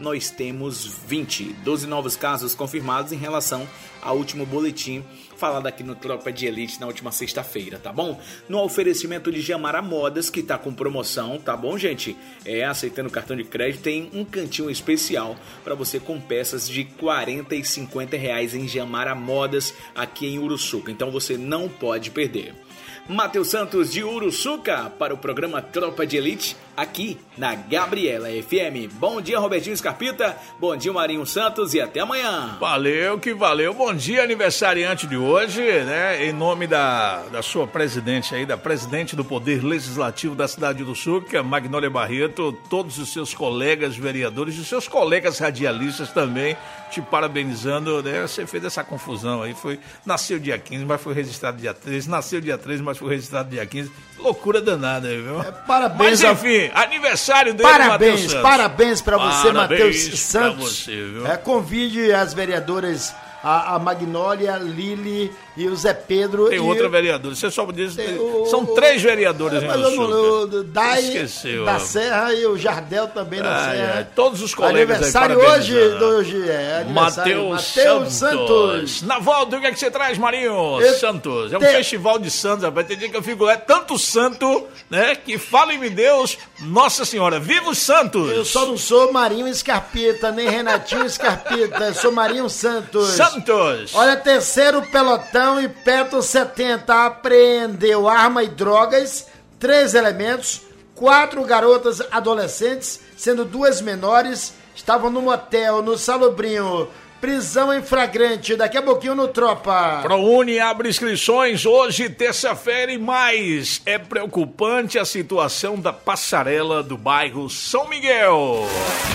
nós temos vinte, doze novos casos confirmados em relação ao último boletim falado aqui no Tropa de Elite na última sexta-feira, tá bom? No oferecimento de Jamara Modas, que tá com promoção, tá bom, gente? É, aceitando cartão de crédito, tem um cantinho especial para você com peças de quarenta e cinquenta reais em Jamara Modas aqui em Uruçuca, então você não pode perder. Matheus Santos de Uruçuca para o programa Tropa de Elite aqui na Gabriela F M. Bom dia, Robertinho Scarpita, bom dia, Marinho Santos, e até amanhã. Valeu, que valeu. Bom dia, aniversariante de hoje, né? Em nome da, da sua presidente aí, da presidente do Poder Legislativo da cidade de Uruçuca, Magnólia Barreto, todos os seus colegas vereadores e os seus colegas radialistas também, te parabenizando, né? Você fez essa confusão aí, foi, nasceu dia quinze, mas foi registrado dia treze, nasceu dia treze, mas foi registrado dia quinze. Loucura danada aí, viu? É, parabéns. Mas enfim, a... aniversário dele, Parabéns, parabéns para você, Matheus Santos. Você, viu? É, convide as vereadoras, a, a Magnólia, Lili e o Zé Pedro. Tem e outra eu... vereadora, você só diz, o... são três vereadores é, em mas eu não, Uruçuca. o Dai Esqueceu. da Serra e o Jardel também da ai, Serra. ai, todos os colegas aniversário aí, hoje, do, hoje é aniversário Matheus Santos. Santos. Navaldo, o que é que você traz, Marinho? Eu Santos. É um te... festival de santos, rapaz. Tem dia que eu fico, é tanto santo, né, que fala-me Deus, Nossa Senhora, viva os santos! Eu só não sou Marinho Scarpita, nem Renatinho Scarpita, eu sou Marinho Santos. Santos! Olha, terceiro pelotão e Petro setenta apreendeu arma e drogas, três elementos, quatro garotas adolescentes, sendo duas menores, estavam no motel, no Salobrinho. Prisão em flagrante, daqui a pouquinho no Tropa. ProUni abre inscrições hoje, terça-feira, e mais. É preocupante a situação da passarela do bairro São Miguel.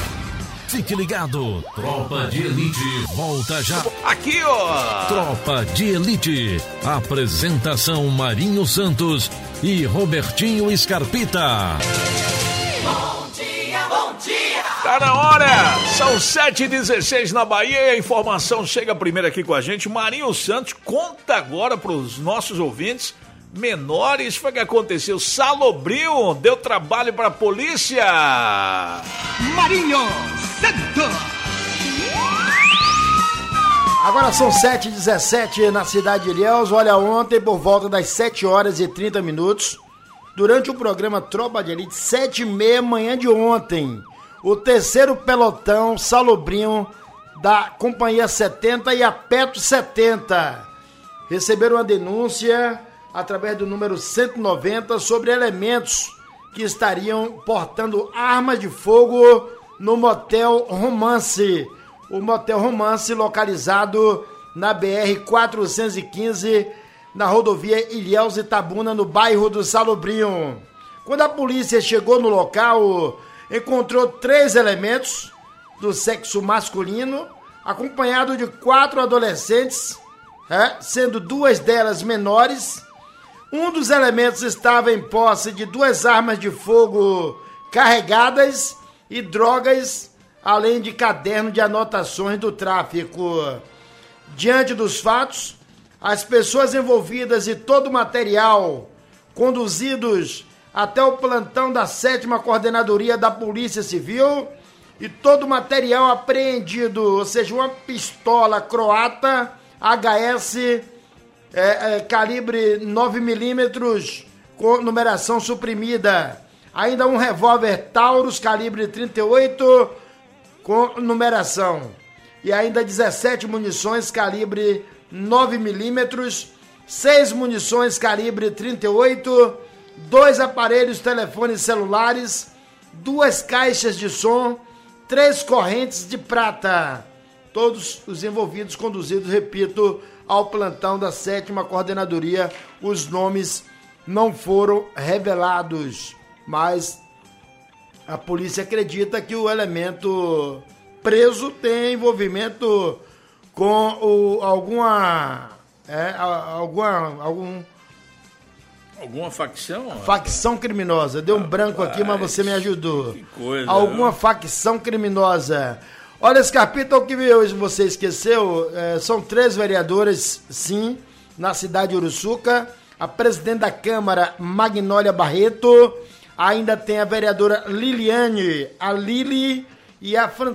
Fique ligado, Tropa de Elite volta já. Aqui, ó. Tropa de Elite. Apresentação Marinho Santos e Robertinho Scarpita. Bom dia, bom dia. Tá na hora. São sete e dezesseis na Bahia e a informação chega primeiro aqui com a gente. Marinho Santos conta agora para os nossos ouvintes menores. Foi o que aconteceu. Salobrinho deu trabalho para a polícia. Marinho Santos. Agora são sete e dezessete na cidade de Ilhéus. Olha, ontem por volta das sete horas e trinta minutos, durante o programa Tropa de Elite, sete e meia manhã de ontem, o terceiro pelotão Salobrinho da Companhia setenta e a Petro setenta receberam uma denúncia através do número cento e noventa sobre elementos que estariam portando armas de fogo no Motel Romance. O Motel Romance localizado na B R quatrocentos e quinze, na rodovia Ilhéus Itabuna, no bairro do Salobrinho. Quando a polícia chegou no local, encontrou três elementos do sexo masculino, acompanhado de quatro adolescentes, é, sendo duas delas menores. Um dos elementos estava em posse de duas armas de fogo carregadas e drogas, além de caderno de anotações do tráfico. Diante dos fatos, as pessoas envolvidas e todo o material conduzidos até o plantão da sétima Coordenadoria da Polícia Civil e todo o material apreendido, ou seja, uma pistola croata H S é, é, calibre nove milímetros com numeração suprimida, ainda um revólver Taurus calibre trinta e oito com numeração e ainda dezessete munições calibre nove milímetros, seis munições calibre trinta e oito, dois aparelhos telefones celulares, duas caixas de som, três correntes de prata. Todos os envolvidos conduzidos, repito, ao plantão da sétima Coordenadoria. Os nomes não foram revelados, mas a polícia acredita que o elemento preso tem envolvimento com o, alguma, é, alguma, algum, alguma facção? Facção criminosa. Deu um branco aqui, mas você me ajudou. Que coisa. Alguma viu? Facção criminosa. Olha, Scarpita, o que você esqueceu, é, são três vereadoras, sim, na cidade de Uruçuca. A presidente da Câmara, Magnólia Barreto. Ainda tem a vereadora Liliane, a Lili e a Fran-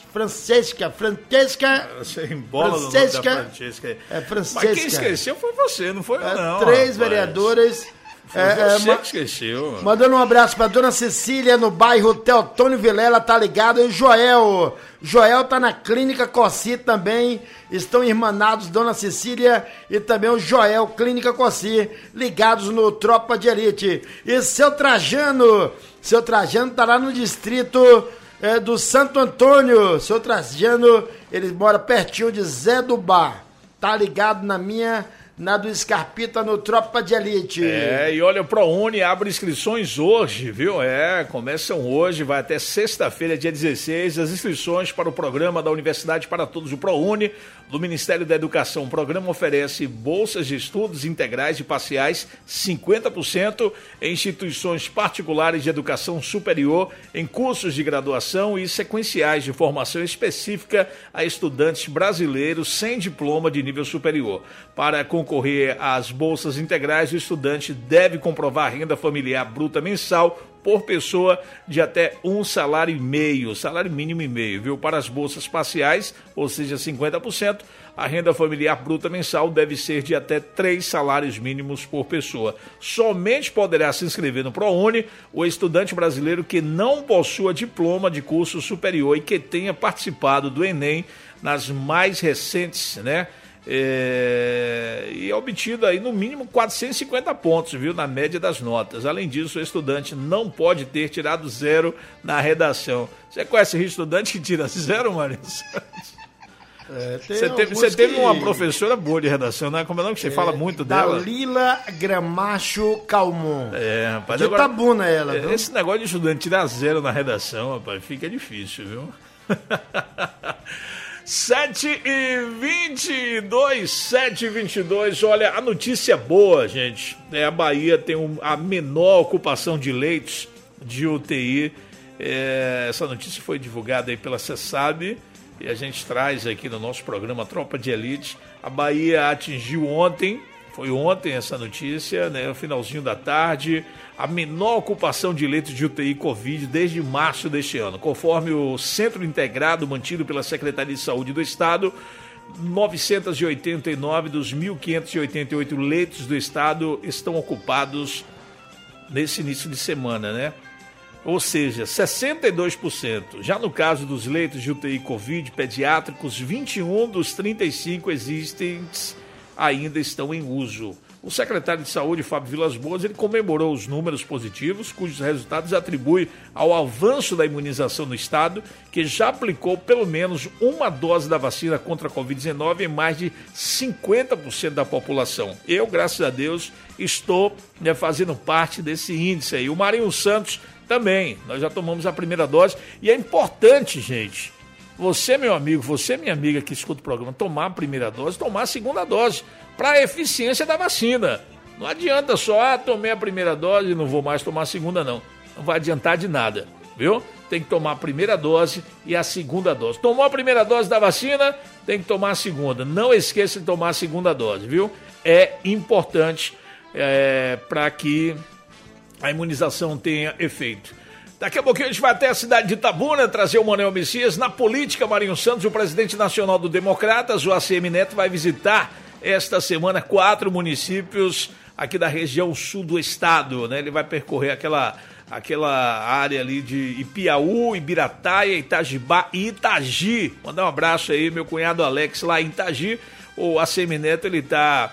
Francesca, Francesca. Você embola Francesca, no nome da Francesca. É Francesca. Mas quem esqueceu foi você, não foi eu, não. É, três rapaz. vereadoras. Foi é, você é, que esqueceu. Mandando um abraço pra dona Cecília no bairro Teotônio Vilela, tá ligado? E Joel. Joel tá na Clínica Cossi também. Estão irmanados dona Cecília e também o Joel, Clínica Cossi, ligados no Tropa de Elite. E seu Trajano, seu Trajano tá lá no distrito é, do Santo Antônio. Seu Trajano, ele mora pertinho de Zé do Bar. Tá ligado na minha... na do Scarpita no Tropa de Elite. É, e olha, o ProUni abre inscrições hoje, viu? É, começam hoje, vai até sexta-feira, dia dezesseis, as inscrições para o programa da Universidade para Todos, o ProUni, do Ministério da Educação. O programa oferece bolsas de estudos integrais e parciais, cinquenta por cento em instituições particulares de educação superior, em cursos de graduação e sequenciais de formação específica a estudantes brasileiros sem diploma de nível superior. Para concorrer às bolsas integrais, o estudante deve comprovar a renda familiar bruta mensal por pessoa de até um salário e meio, salário mínimo e meio, viu? Para as bolsas parciais, ou seja, cinquenta por cento, a renda familiar bruta mensal deve ser de até três salários mínimos por pessoa. Somente poderá se inscrever no ProUni o estudante brasileiro que não possua diploma de curso superior e que tenha participado do Enem nas mais recentes, né? É, e é obtido aí no mínimo quatrocentos e cinquenta pontos, viu, na média das notas. Além disso, o estudante não pode ter tirado zero na redação. Você conhece estudante que tira zero, Marins? É, você teve, você teve que... uma professora boa de redação, né? Como é o nome que você é, fala muito dela? Dalila Gramacho Calmon. É, rapaz. De agora, Tabuna ela, viu? Esse negócio de estudante tirar zero na redação, rapaz, fica difícil, viu? sete e vinte e dois, sete e vinte e dois, olha, a notícia boa, gente, é a Bahia tem um, a menor ocupação de leitos de U T I, é, essa notícia foi divulgada aí pela CESAB e a gente traz aqui no nosso programa Tropa de Elite. A Bahia atingiu ontem, foi ontem essa notícia, né, no finalzinho da tarde, a menor ocupação de leitos de U T I Covid desde março deste ano. Conforme o Centro Integrado mantido pela Secretaria de Saúde do Estado, novecentos e oitenta e nove dos mil quinhentos e oitenta e oito leitos do Estado estão ocupados nesse início de semana, né? Ou seja, sessenta e dois por cento. Já no caso dos leitos de U T I Covid pediátricos, vinte e um dos trinta e cinco existentes ainda estão em uso. O secretário de Saúde, Fábio Vilas Boas, ele comemorou os números positivos, cujos resultados atribui ao avanço da imunização no estado, que já aplicou pelo menos uma dose da vacina contra a covid dezenove em mais de cinquenta por cento da população. Eu, graças a Deus, estou, né, fazendo parte desse índice aí. O Marinho Santos também, nós já tomamos a primeira dose e é importante, gente, você, meu amigo, você, minha amiga que escuta o programa, tomar a primeira dose, tomar a segunda dose, para a eficiência da vacina. Não adianta só, ah, tomei a primeira dose e não vou mais tomar a segunda, não. Não vai adiantar de nada, viu? Tem que tomar a primeira dose e a segunda dose. Tomou a primeira dose da vacina, tem que tomar a segunda. Não esqueça de tomar a segunda dose, viu? É importante é, para que a imunização tenha efeito. Daqui a pouquinho a gente vai até a cidade de Itabuna trazer o Manuel Messias. Na política, Marinho Santos, o presidente nacional do Democratas, o A C M Neto, vai visitar esta semana quatro municípios aqui da região sul do estado, né? Ele vai percorrer aquela, aquela área ali de Ipiaú, Ibirataia, Itajibá e Itagi. Mandar um abraço aí, meu cunhado Alex, lá em Itagi. O A C M Neto, ele tá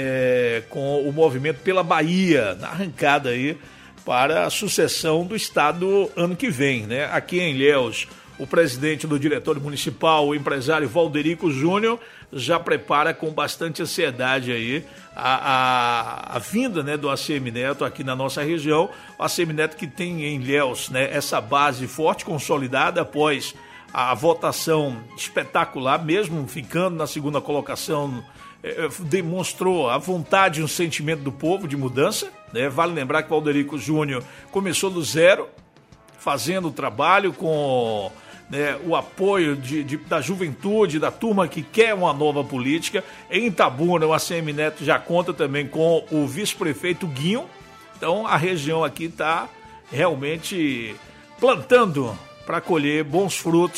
é, com o movimento pela Bahia, na arrancada aí, para a sucessão do estado ano que vem, né? Aqui em Ilhéus, o presidente do diretório municipal, o empresário Valderico Júnior, já prepara com bastante ansiedade aí a, a, a vinda, né, do A C M Neto aqui na nossa região. O A C M Neto que tem em Ilhéus, né, essa base forte, consolidada após a votação espetacular, mesmo ficando na segunda colocação, eh, demonstrou a vontade e um sentimento do povo de mudança, né? Vale lembrar que o Valderico Júnior começou do zero, fazendo o trabalho com, né, o apoio de, de, da juventude, da turma que quer uma nova política. Em Itabuna, o A C M Neto já conta também com o vice-prefeito Guinho. Então a região aqui está realmente plantando para colher bons frutos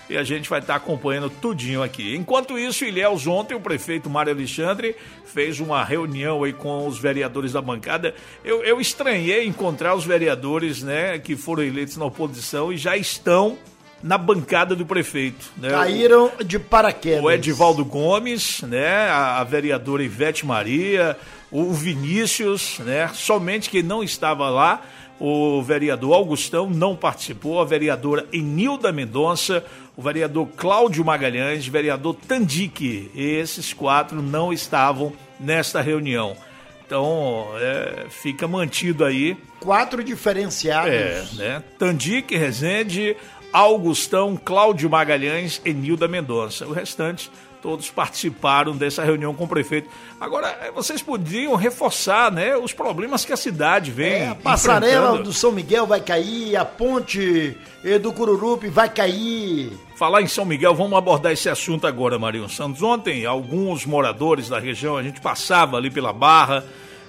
e a gente vai estar acompanhando tudinho aqui. Enquanto isso, Ilhéus, ontem o prefeito Mário Alexandre fez uma reunião aí com os vereadores da bancada. Eu, eu estranhei encontrar os vereadores, né, que foram eleitos na oposição e já estão na bancada do prefeito. Né? Caíram de paraquedas. O Edivaldo Gomes, né, a, a vereadora Ivete Maria, o Vinícius, né, somente quem não estava lá, o vereador Augustão não participou, a vereadora Enilda Mendonça, o vereador Cláudio Magalhães, o vereador Tandique. Esses quatro não estavam nesta reunião. Então, é, fica mantido aí. Quatro diferenciados. É, né? Tandique, Rezende, Augustão, Cláudio Magalhães, Enilda Mendonça. O restante, todos participaram dessa reunião com o prefeito. Agora, vocês podiam reforçar, né, os problemas que a cidade vem é, a passarela enfrentando. do São Miguel vai cair, a ponte do Cururupi vai cair. Falar em São Miguel, vamos abordar esse assunto agora, Marinho Santos. Ontem, alguns moradores da região, a gente passava ali pela Barra,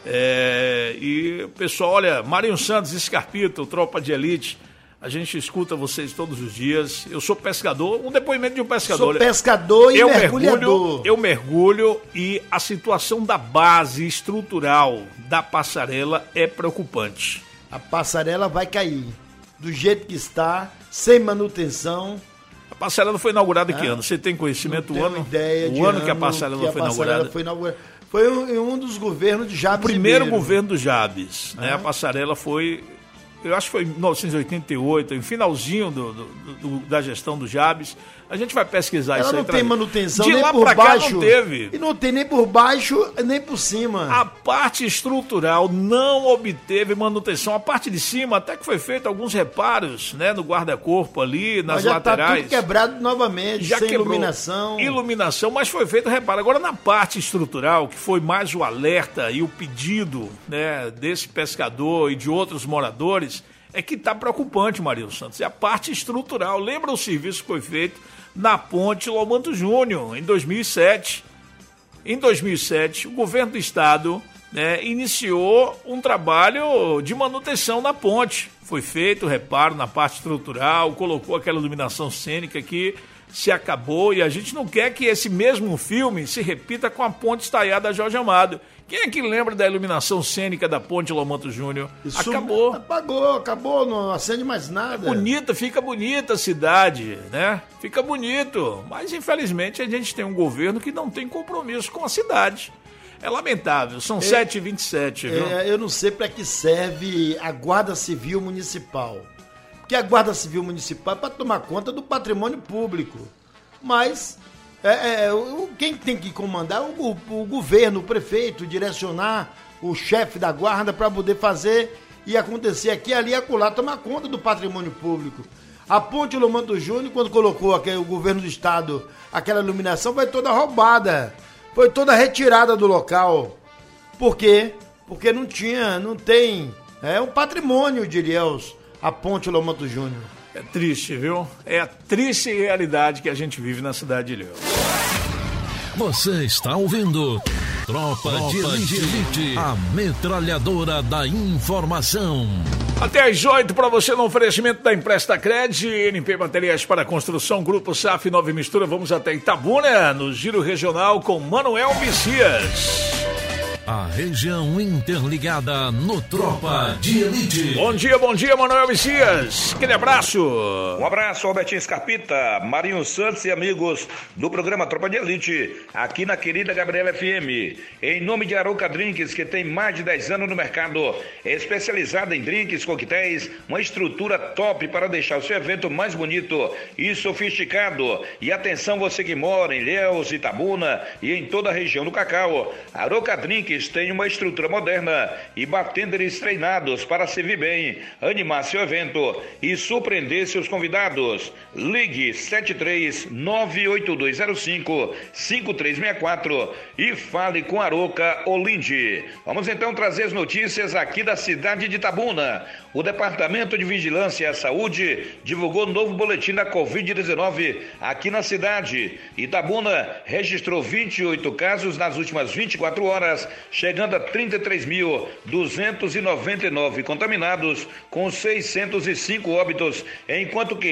é, e o pessoal, olha, Marinho Santos, Scarpito, Tropa de Elite, a gente escuta vocês todos os dias. Eu sou pescador, um depoimento de um pescador. Sou pescador e eu mergulhador. Mergulho, eu mergulho e a situação da base estrutural da passarela é preocupante. A passarela vai cair, do jeito que está, sem manutenção. A passarela foi inaugurada em que Ah, ano? Você tem conhecimento Não do tenho ano? ideia de o ano ano que a passarela que a foi passarela inaugurada? Foi inaugurada. Foi um, um dos governos de Jabes O primeiro Ribeiro. governo do Jabes, né? Ah. A passarela foi, eu acho que foi em mil novecentos e oitenta e oito, em finalzinho do, do, do, da gestão do Jabes. A gente vai pesquisar Ela isso aí. não tem manutenção de nem lá por pra baixo. cá não teve. E não tem nem por baixo, nem por cima. A parte estrutural não obteve manutenção. A parte de cima até que foi feito alguns reparos, né, no guarda-corpo ali, nas mas já laterais. Tá tudo quebrado novamente, Já sem quebrou. iluminação. Iluminação, mas foi feito reparo. Agora, na parte estrutural, que foi mais o alerta e o pedido, né, desse pescador e de outros moradores, é que está preocupante, Marinho Santos. É a parte estrutural. Lembra o serviço que foi feito na ponte Lomanto Júnior, em dois mil e sete. Em dois mil e sete, o governo do estado, né, iniciou um trabalho de manutenção na ponte. Foi feito reparo na parte estrutural, colocou aquela iluminação cênica que se acabou, e a gente não quer que esse mesmo filme se repita com a ponte estaiada Jorge Amado. Quem é que lembra da iluminação cênica da ponte Lomanto Júnior? Isso Acabou. Apagou, acabou, não acende mais nada. É bonita, fica bonita a cidade, né? Fica bonito, mas infelizmente a gente tem um governo que não tem compromisso com a cidade. É lamentável, são é, sete e vinte e sete, viu? É, eu não sei para que serve a Guarda Civil Municipal. Porque a Guarda Civil Municipal é para tomar conta do patrimônio público. Mas é, é, quem tem que comandar é o, o governo, o prefeito, direcionar o chefe da guarda para poder fazer e acontecer aqui, ali e acolá, tomar conta do patrimônio público. A ponte Lomanto Júnior, quando colocou aqui, o governo do estado aquela iluminação, foi toda roubada, foi toda retirada do local. Por quê? Porque não tinha, não tem, é um patrimônio de Ilhéus, a ponte Lomanto Júnior. É triste, viu? É a triste realidade que a gente vive na cidade de Ilhéus. Você está ouvindo Tropa, Tropa de Elite, Elite, a metralhadora da informação. Até às oito para você no oferecimento da Empresta Cred, N P Materiais para Construção, Grupo S A F Nova Mistura. Vamos até Itabuna, no Giro Regional com Manuel Messias. A região interligada no Tropa de Elite. Bom dia, bom dia, Manuel Messias. Aquele abraço. Um abraço, Robertinho Scarpita, Marinho Santos e amigos do programa Tropa de Elite, aqui na querida Gabriela F M. Em nome de Arouca Drinks, que tem mais de dez anos no mercado, especializada em drinks, coquetéis, uma estrutura top para deixar o seu evento mais bonito e sofisticado. E atenção, você que mora em Ilhéus, Itabuna e em toda a região do Cacau. Arouca Drinks tem uma estrutura moderna e bartenders treinados para servir bem, animar seu evento e surpreender seus convidados. Ligue sete três nove oito dois zero cinco cinco três seis quatro e fale com Arouca Olinde. Vamos então trazer as notícias aqui da cidade de Itabuna. O Departamento de Vigilância e a Saúde divulgou novo boletim da covid dezenove aqui na cidade. Itabuna registrou vinte e oito casos nas últimas vinte e quatro horas, chegando a trinta e três mil duzentos e noventa e nove contaminados, com seiscentos e cinco óbitos, enquanto que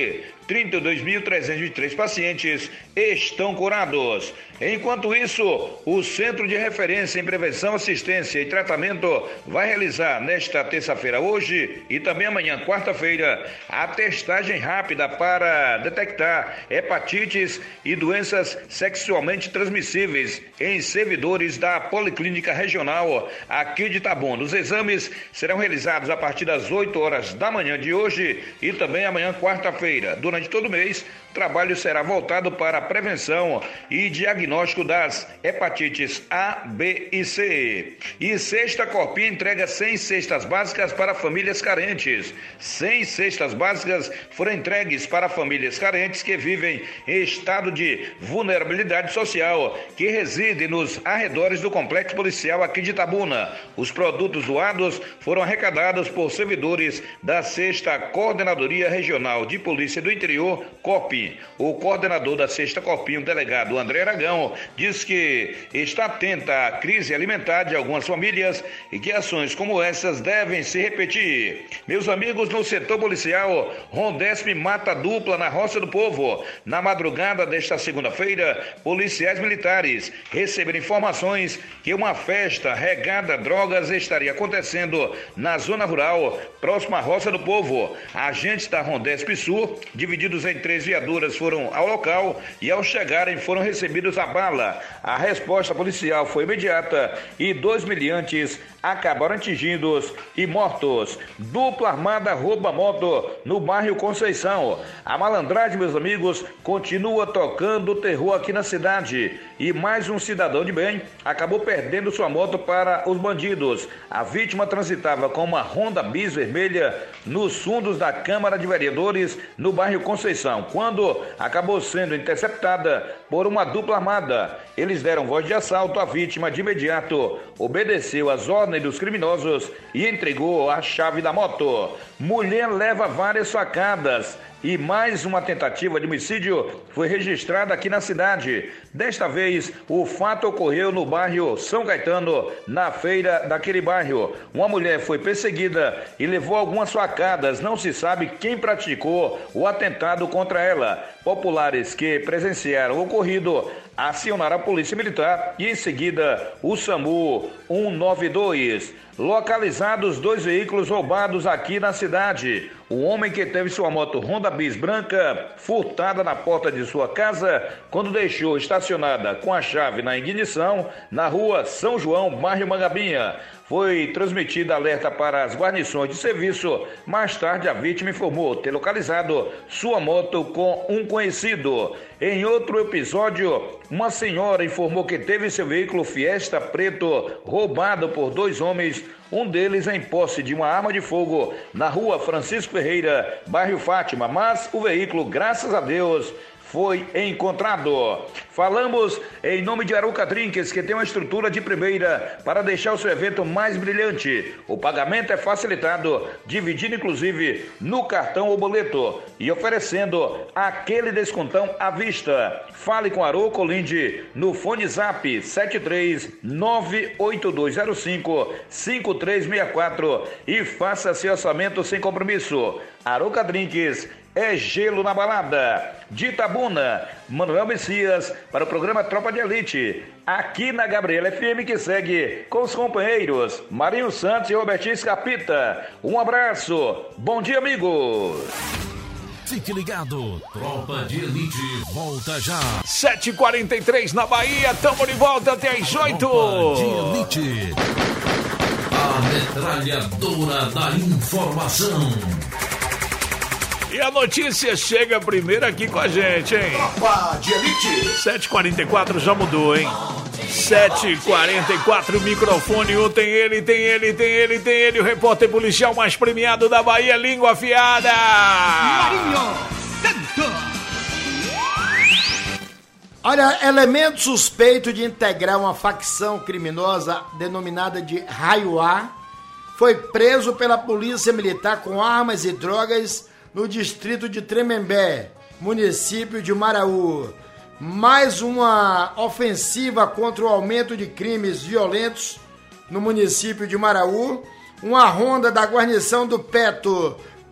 trinta e dois mil trezentos e vinte e três pacientes estão curados. Enquanto isso, o Centro de Referência em Prevenção, Assistência e Tratamento vai realizar nesta terça-feira, hoje e também amanhã, quarta-feira, a testagem rápida para detectar hepatites e doenças sexualmente transmissíveis em servidores da Policlínica Regional aqui de Itabuna. Os exames serão realizados a partir das oito horas da manhã de hoje e também amanhã, quarta-feira. Durante todo o mês, o trabalho será voltado para a prevenção e diagnóstico das hepatites A, B e C. E Sexta Corpinha entrega cem cestas básicas para famílias carentes. cem cestas básicas foram entregues para famílias carentes que vivem em estado de vulnerabilidade social, que residem nos arredores do complexo policial aqui de Itabuna. Os produtos doados foram arrecadados por servidores da Sexta Coordenadoria Regional de Polícia do Interior, COPIM. O coordenador da Sexta Corpinha, o delegado André Aragão, diz que está atenta à crise alimentar de algumas famílias e que ações como essas devem se repetir. Meus amigos, no setor policial, Rondesp mata dupla na Roça do Povo. Na madrugada desta segunda-feira, policiais militares receberam informações que uma festa regada a drogas estaria acontecendo na zona rural, próxima à Roça do Povo. Agentes da Rondesp Sul, divididos em três viaturas, foram ao local e, ao chegarem, foram recebidos a bala. A resposta policial foi imediata e dois miliantes acabaram atingidos e mortos. Dupla armada rouba moto no bairro Conceição. A malandragem, meus amigos, continua tocando terror aqui na cidade. E mais um cidadão de bem acabou perdendo sua moto para os bandidos. A vítima transitava com uma Honda Bis vermelha nos fundos da Câmara de Vereadores no bairro Conceição, quando acabou sendo interceptada por uma dupla armada. Eles deram voz de assalto à vítima. De imediato obedeceu às ordens dos criminosos e entregou a chave da moto. Mulher leva várias facadas e mais uma tentativa de homicídio foi registrada aqui na cidade. Desta vez, o fato ocorreu no bairro São Caetano, na feira daquele bairro. Uma mulher foi perseguida e levou algumas facadas. Não se sabe quem praticou o atentado contra ela. Populares que presenciaram o ocorrido acionaram a Polícia Militar e, em seguida, o SAMU cento e noventa e dois. Localizados dois veículos roubados aqui na cidade. O homem que teve sua moto Honda Bis branca furtada na porta de sua casa quando deixou estacionada com a chave na ignição na rua São João, bairro Mangabinha. Foi transmitida alerta para as guarnições de serviço. Mais tarde, a vítima informou ter localizado sua moto com um conhecido. Em outro episódio, uma senhora informou que teve seu veículo Fiesta preto roubado por dois homens, um deles em posse de uma arma de fogo na rua Francisco Ferreira, bairro Fátima, mas o veículo, graças a Deus, foi encontrado. Falamos em nome de Arouca Drinks, que tem uma estrutura de primeira para deixar o seu evento mais brilhante. O pagamento é facilitado, dividindo inclusive no cartão ou boleto e oferecendo aquele descontão à vista. Fale com Arouca Linde no fone zap sete três nove oito dois zero cinco cinco três seis quatro e faça seu orçamento sem compromisso. Arouca Drinks é gelo na balada. De Itabuna, Manuel Messias para o programa Tropa de Elite, aqui na Gabriela F M, que segue com os companheiros Marinho Santos e Robertinho Escapita. Um abraço, bom dia, amigos. Fique ligado, Tropa de Elite volta já. sete e quarenta e três na Bahia, tamo de volta até às oito. Tropa de Elite, a metralhadora da informação. E a notícia chega primeiro aqui com a gente, hein? Tropa de Elite. sete e quarenta e quatro já mudou, hein? sete e quarenta e quatro, microfone um, tem ele, tem ele, tem ele, tem ele, o repórter policial mais premiado da Bahia, língua afiada. Marinho Santos. Olha, elemento suspeito de integrar uma facção criminosa denominada de Raio A foi preso pela Polícia Militar com armas e drogas no distrito de Tremembé, município de Maraú. Mais uma ofensiva contra o aumento de crimes violentos no município de Maraú. Uma ronda da guarnição do Peto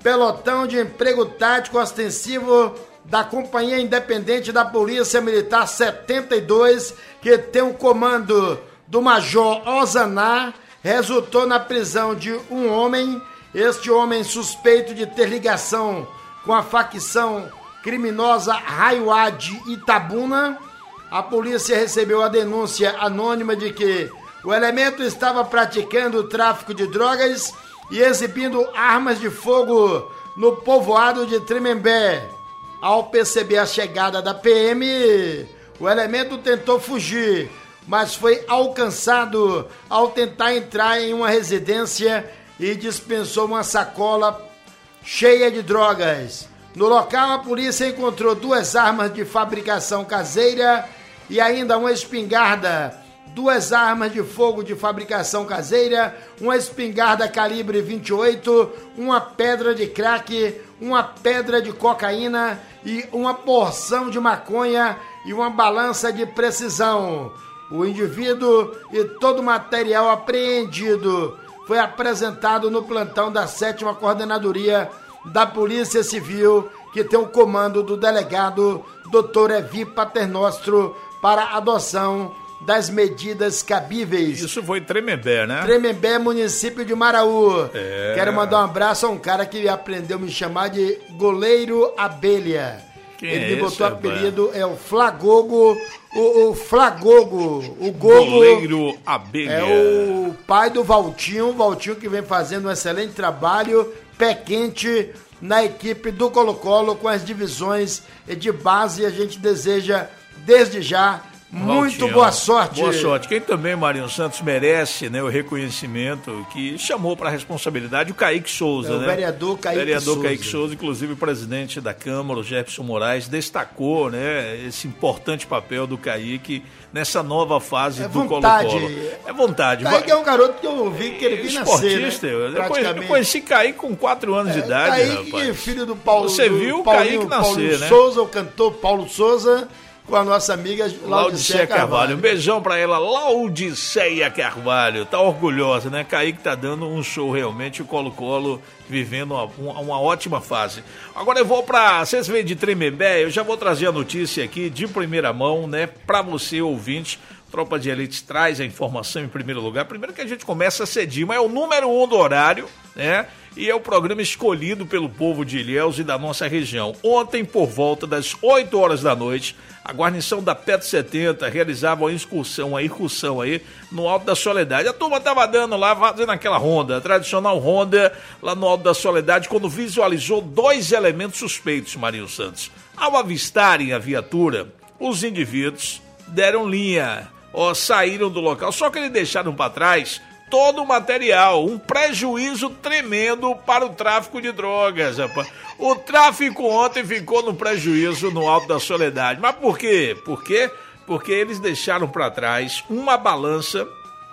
pelotão de emprego tático ostensivo da Companhia Independente da Polícia Militar setenta e dois, que tem o comando do Major Ozaná, resultou na prisão de um homem. Este homem suspeito de ter ligação com a facção criminosa Raiuá de Itabuna. A polícia recebeu a denúncia anônima de que o elemento estava praticando o tráfico de drogas e exibindo armas de fogo no povoado de Tremembé. Ao perceber a chegada da P M, o elemento tentou fugir, mas foi alcançado ao tentar entrar em uma residência e dispensou uma sacola cheia de drogas. No local, a polícia encontrou duas armas de fabricação caseira e ainda uma espingarda, duas armas de fogo de fabricação caseira, uma espingarda calibre vinte e oito, uma pedra de crack, uma pedra de cocaína e uma porção de maconha e uma balança de precisão. O indivíduo e todo o material apreendido foi apresentado no plantão da sétima Coordenadoria da Polícia Civil, que tem o comando do delegado doutor Evi Paternostro, para adoção das medidas cabíveis. Isso foi Tremembé, né? Tremembé, município de Maraú. É. Quero mandar um abraço a um cara que aprendeu a me chamar de Goleiro Abelha. Quem Ele é me esse, botou o rapaz? apelido, é o Flagogo, o, o Flagogo, o Gogo. Goleiro Abelha. É o pai do Valtinho, o Valtinho que vem fazendo um excelente trabalho, pé quente, na equipe do Colo-Colo com as divisões de base. A gente deseja, desde já, muito Valtinho, boa sorte. Boa sorte. Quem também, Marinho Santos, merece, né, o reconhecimento que chamou para a responsabilidade o Kaique Souza, É o né? vereador Kaique vereador Souza. Kaique Souza, inclusive o presidente da Câmara, o Jefferson Moraes, destacou, né, esse importante papel do Kaique nessa nova fase É do vontade. Colo-Colo. É vontade. Kaique é um garoto que eu vi que ele vinha nascer, Esportista, né? eu, conheci, eu Praticamente. conheci Kaique com quatro anos de idade, Kaique, rapaz. filho do Paulo. Você do viu o Paulinho, Kaique nascer, Paulinho né? Souza, o cantor Paulo Souza, com a nossa amiga Laudiceia Carvalho. Um beijão pra ela, Laudiceia Carvalho. Tá orgulhosa, né? Kaique tá dando um show realmente, o Colo-Colo vivendo uma, uma, uma ótima fase. Agora eu vou pra... Vocês veem de Tremembé, eu já vou trazer a notícia aqui de primeira mão, né? Pra você, ouvinte. Tropa de Elite traz a informação em primeiro lugar. Primeiro que a gente começa cedinho, mas é o número um do horário, né? E é o programa escolhido pelo povo de Ilhéus e da nossa região. Ontem, por volta das oito horas da noite, a guarnição da P E T setenta realizava uma excursão, uma incursão aí no Alto da Soledade. A turma estava dando lá, fazendo aquela ronda, a tradicional ronda lá no Alto da Soledade, quando visualizou dois elementos suspeitos, Marinho Santos. Ao avistarem a viatura, os indivíduos deram linha, ó, saíram do local, só que eles deixaram para trás todo o material, um prejuízo tremendo para o tráfico de drogas, rapaz. O tráfico ontem ficou no prejuízo no Alto da Soledade. Mas por quê? Por quê? Porque eles deixaram para trás uma balança,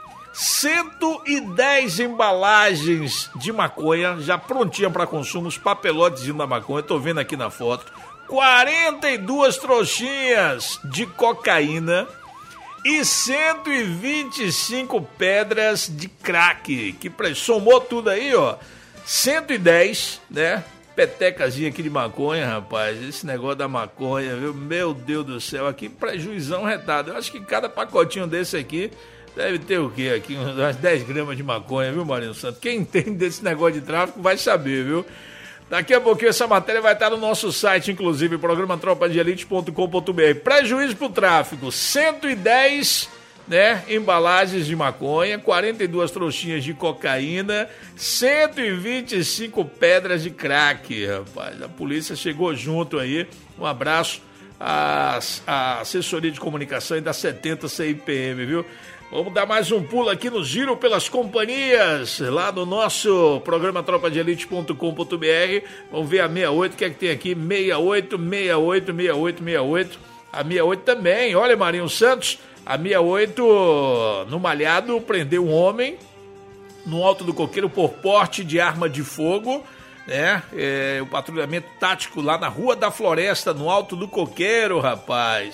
cento e dez embalagens de maconha, já prontinha para consumo, os papelotes da maconha, tô vendo aqui na foto, quarenta e duas trouxinhas de cocaína, e cento e vinte e cinco pedras de crack, que somou tudo aí, ó, cento e dez, né, petecazinha aqui de maconha, rapaz, esse negócio da maconha, viu, meu Deus do céu, aqui prejuizão retado, eu acho que cada pacotinho desse aqui deve ter o quê aqui, umas dez gramas de maconha, viu, Marinho Santos, quem entende desse negócio de tráfico vai saber, viu. Daqui a pouquinho essa matéria vai estar no nosso site, inclusive, programa tropa de elite ponto com ponto b r. Prejuízo para o tráfico, cento e dez, né, embalagens de maconha, quarenta e duas trouxinhas de cocaína, cento e vinte e cinco pedras de crack, rapaz. A polícia chegou junto aí. Um abraço à, à assessoria de comunicação e da setenta C I P M, viu? Vamos dar mais um pulo aqui no Giro pelas Companhias, lá no nosso programa tropa de elite ponto com ponto b r. Vamos ver a sessenta e oito, o que é que tem aqui? sessenta e oito, sessenta e oito, sessenta e oito, sessenta e oito. A sessenta e oito também, olha, Marinho Santos, a sessenta e oito no Malhado prendeu um homem no Alto do Coqueiro por porte de arma de fogo, né? É, o patrulhamento tático lá na Rua da Floresta, no Alto do Coqueiro, rapaz.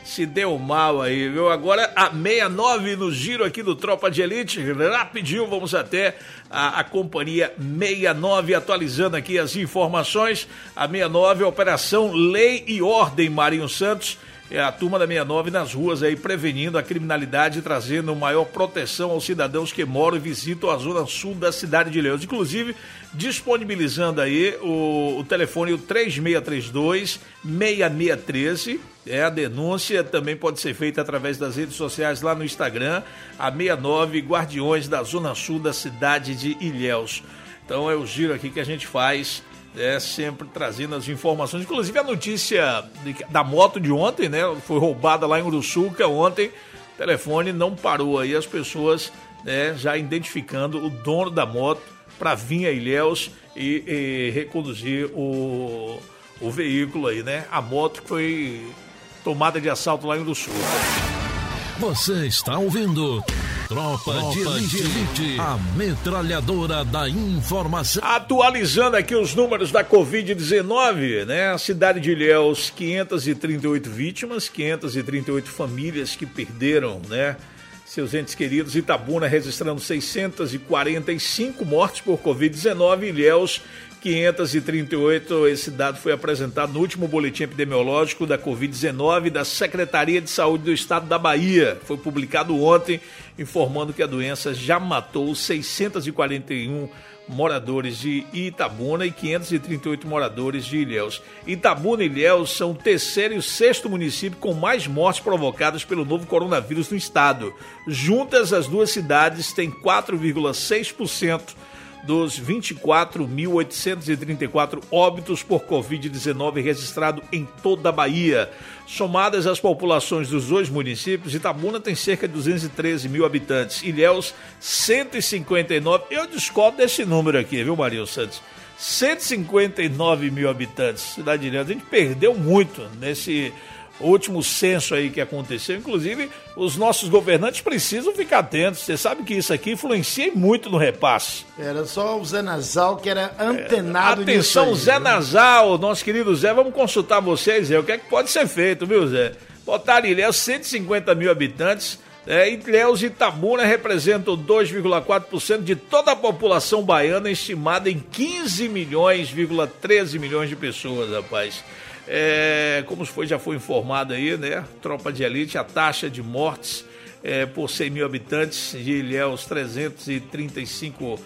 se deu mal aí, viu? Agora a sessenta e nove no giro aqui do Tropa de Elite, rapidinho vamos até a, a companhia sessenta e nove, atualizando aqui as informações. A sessenta e nove, Operação Lei e Ordem, Marinho Santos, é a turma da sessenta e nove nas ruas aí prevenindo a criminalidade e trazendo maior proteção aos cidadãos que moram e visitam a zona sul da cidade de Ilhéus. Inclusive, disponibilizando aí o, o telefone o três seis três dois, seis seis um três. É, a denúncia também pode ser feita através das redes sociais lá no Instagram, a sessenta e nove Guardiões da Zona Sul da cidade de Ilhéus. Então é o giro aqui que a gente faz, é, sempre trazendo as informações. Inclusive a notícia de, da moto de ontem, né? Foi roubada lá em Uruçuca ontem. O telefone não parou aí, as pessoas, né, já identificando o dono da moto para vir a Ilhéus e, e reconduzir o, o veículo aí, né? A moto que foi tomada de assalto lá em Uruçuca. Você está ouvindo Tropa, Tropa de Elite, Elite, a metralhadora da informação. Atualizando aqui os números da covid dezenove, né? A cidade de Ilhéus, quinhentas e trinta e oito vítimas, quinhentas e trinta e oito famílias que perderam, né, seus entes queridos. Itabuna registrando seiscentas e quarenta e cinco mortes por covid dezenove. Ilhéus, quinhentas e trinta e oito. Esse dado foi apresentado no último boletim epidemiológico da covid dezenove da Secretaria de Saúde do Estado da Bahia. Foi publicado ontem, informando que a doença já matou seiscentos e quarenta e um moradores de Itabuna e quinhentos e trinta e oito moradores de Ilhéus. Itabuna e Ilhéus são o terceiro e o sexto município com mais mortes provocadas pelo novo coronavírus no estado. Juntas, as duas cidades têm quatro vírgula seis por cento dos vinte e quatro mil oitocentos e trinta e quatro óbitos por covid dezenove registrado em toda a Bahia. Somadas as populações dos dois municípios, Itabuna tem cerca de duzentos e treze mil habitantes, Ilhéus cento e cinquenta e nove, eu discordo desse número aqui, viu, Marinho Santos? cento e cinquenta e nove mil habitantes, cidade de Ilhéus. A gente perdeu muito nesse último censo aí que aconteceu. Inclusive, os nossos governantes precisam ficar atentos. Você sabe que isso aqui influencia muito no repasse. Era só o Zé Nasal que era antenado é, nisso. Atenção, Zé Nasal, nosso querido Zé, vamos consultar vocês, Zé. O que é que pode ser feito, viu, Zé? Botaram Ilhéus, cento e cinquenta mil habitantes. É, Ilhéus e Itabuna representam dois vírgula quatro por cento de toda a população baiana, estimada em quinze milhões, treze milhões de pessoas, rapaz. É, como foi, já foi informado aí, né? Tropa de Elite, a taxa de mortes é, por cem mil habitantes de Ilhéus, trezentos e trinta e cinco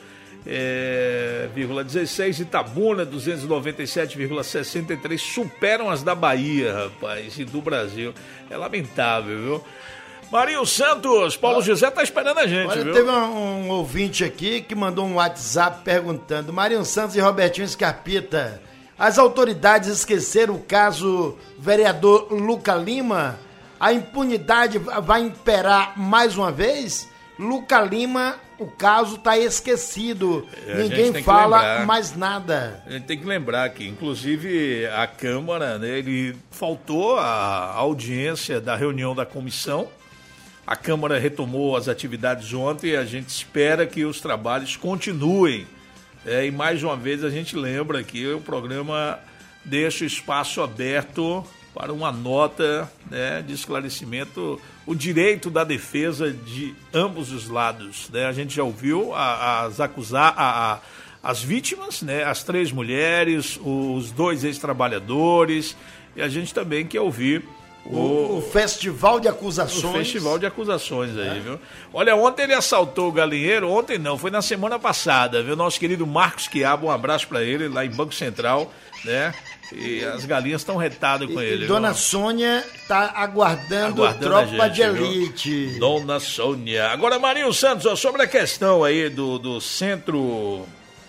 vírgula dezesseis, Itabuna, duzentos e noventa e sete vírgula sessenta e três, superam as da Bahia, rapaz, e do Brasil. É lamentável, viu? Marinho Santos, Paulo olha, José tá esperando a gente, olha, viu? Teve um, um ouvinte aqui que mandou um WhatsApp perguntando: Marinho Santos e Robertinho Scarpita, as autoridades esqueceram o caso vereador Luca Lima? A impunidade vai imperar mais uma vez? Luca Lima, o caso está esquecido. É, ninguém fala lembrar, mais nada. A gente tem que lembrar que, inclusive, a Câmara, né, ele faltou a audiência da reunião da comissão. A Câmara retomou as atividades ontem e a gente espera que os trabalhos continuem. É, e mais uma vez a gente lembra que o programa deixa o espaço aberto para uma nota, né, de esclarecimento, o direito da defesa de ambos os lados. Né? A gente já ouviu a, as acusar a, a, as vítimas, né, as três mulheres, os dois ex-trabalhadores, e a gente também quer ouvir O, o, o festival de acusações. O festival de acusações aí, é. viu? Olha, ontem ele assaltou o galinheiro, ontem não, foi na semana passada, viu? Nosso querido Marcos Quiabo, um abraço pra ele, lá em Banco Central, né? E as galinhas estão retadas com e, ele. E Dona viu? Sônia tá aguardando, aguardando Tropa gente, de Elite. Viu? Dona Sônia. Agora, Marinho Santos, ó, sobre a questão aí do, do Centro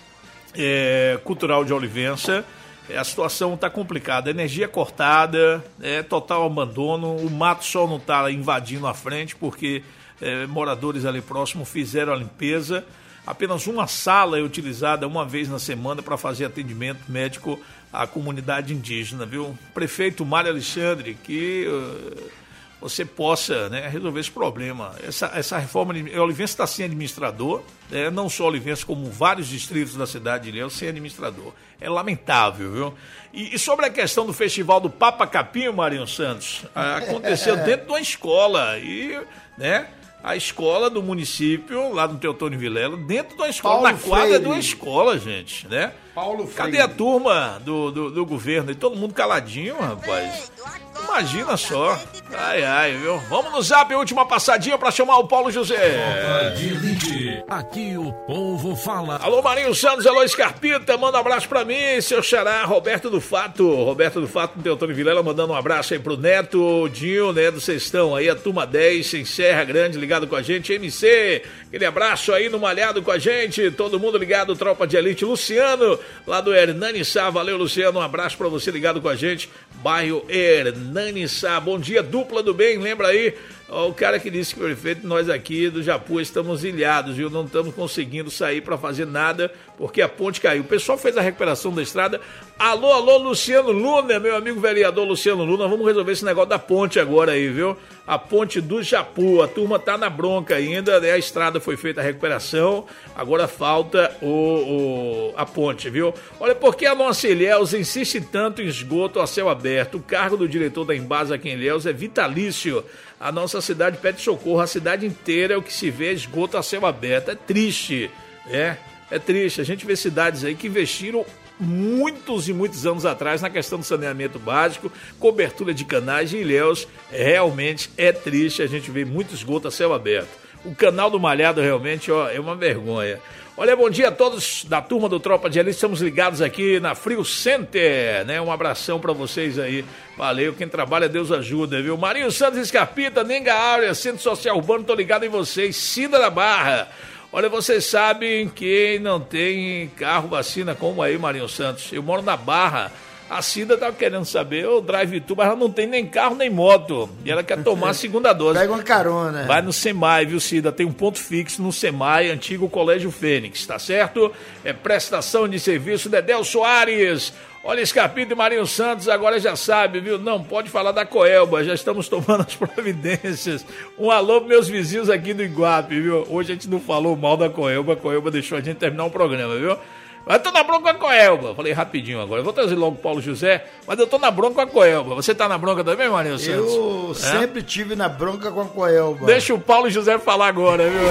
é, Cultural de Olivença, a situação está complicada, energia cortada, é, total abandono, o mato só não está invadindo a frente porque é, moradores ali próximo fizeram a limpeza. Apenas uma sala é utilizada uma vez na semana para fazer atendimento médico à comunidade indígena, viu? Prefeito Mário Alexandre, que uh, você possa, né, resolver esse problema. Essa, essa reforma, Olivença está sem administrador, né, não só Olivença, como vários distritos da cidade de Ilhéus sem administrador. É lamentável, viu? E, e sobre a questão do festival do Papa Capim, Marinho Santos, aconteceu dentro de uma escola e, né, a escola do município, lá no Teotônio Vilela, dentro de uma escola, Paulo na quadra Freire. de uma escola, gente, né? Paulo Cadê Freire. a turma do, do, do governo? E todo mundo caladinho, rapaz. Imagina só. Ai, ai, viu? Vamos no zap, última passadinha pra chamar o Paulo José. Tropa de Elite. Aqui o povo fala. Alô, Marinho Santos, alô, Scarpita. Manda um abraço pra mim, seu xará, Roberto do Fato. Roberto do Fato do Teotônio Vilela, mandando um abraço aí pro Neto, o Dinho, né, do Sextão. Aí a turma dez, em Serra Grande, ligado com a gente. M C, aquele abraço aí no Malhado com a gente. Todo mundo ligado, Tropa de Elite. Luciano, lá do Hernani Sá. Valeu, Luciano. Um abraço pra você ligado com a gente. Bairro Hernani Sá. Bom dia, dupla do bem. Lembra aí? Ó, o cara que disse que o prefeito, nós aqui do Japu estamos ilhados, viu? Não estamos conseguindo sair para fazer nada porque a ponte caiu. O pessoal fez a recuperação da estrada. Alô, alô, Luciano Luna, meu amigo vereador Luciano Luna. Vamos resolver esse negócio da ponte agora aí, viu? A ponte do Japu. A turma tá na bronca ainda, né? A estrada foi feita a recuperação. Agora falta o, o, a ponte, viu? Olha, por que a nossa Ilhéus insiste tanto em esgoto a céu aberto? O cargo do diretor da Embasa aqui em Ilhéus é vitalício. A nossa cidade pede socorro, a cidade inteira é o que se vê esgoto a céu aberto. É triste, é, é triste. A gente vê cidades aí que investiram muitos e muitos anos atrás na questão do saneamento básico, cobertura de canais, e Ilhéus realmente é triste. A gente vê muito esgoto a céu aberto. O canal do Malhado realmente, ó, é uma vergonha. Olha, bom dia a todos da turma do Tropa de Elite, estamos ligados aqui na Frio Center, né? Um abração pra vocês aí, valeu, quem trabalha Deus ajuda, viu? Marinho Santos Escarpita, Nenga Áurea, Centro Social Urbano, tô ligado em vocês, Cida da Barra. Olha, vocês sabem quem não tem carro vacina como aí, Marinho Santos, eu moro na Barra. A Cida tava querendo saber, o drive-thru, mas ela não tem nem carro nem moto. E ela quer tomar a segunda dose. Pega uma carona. Vai no SEMAI, viu, Cida? Tem um ponto fixo no SEMAI, antigo Colégio Fênix, tá certo? É prestação de serviço, Dedéu Soares. Olha, Scarpita e Marinho Santos, agora já sabe, viu? Não pode falar da Coelba, já estamos tomando as providências. Um alô pros meus vizinhos aqui do Iguape, viu? Hoje a gente não falou mal da Coelba, a Coelba deixou a gente terminar o programa, viu? Mas eu tô na bronca com a Coelba. Falei rapidinho agora. Eu vou trazer logo o Paulo José, mas eu tô na bronca com a Coelba. Você tá na bronca também, Marinho Santos? Eu é? sempre tive na bronca com a Coelba. Deixa o Paulo José falar agora, viu?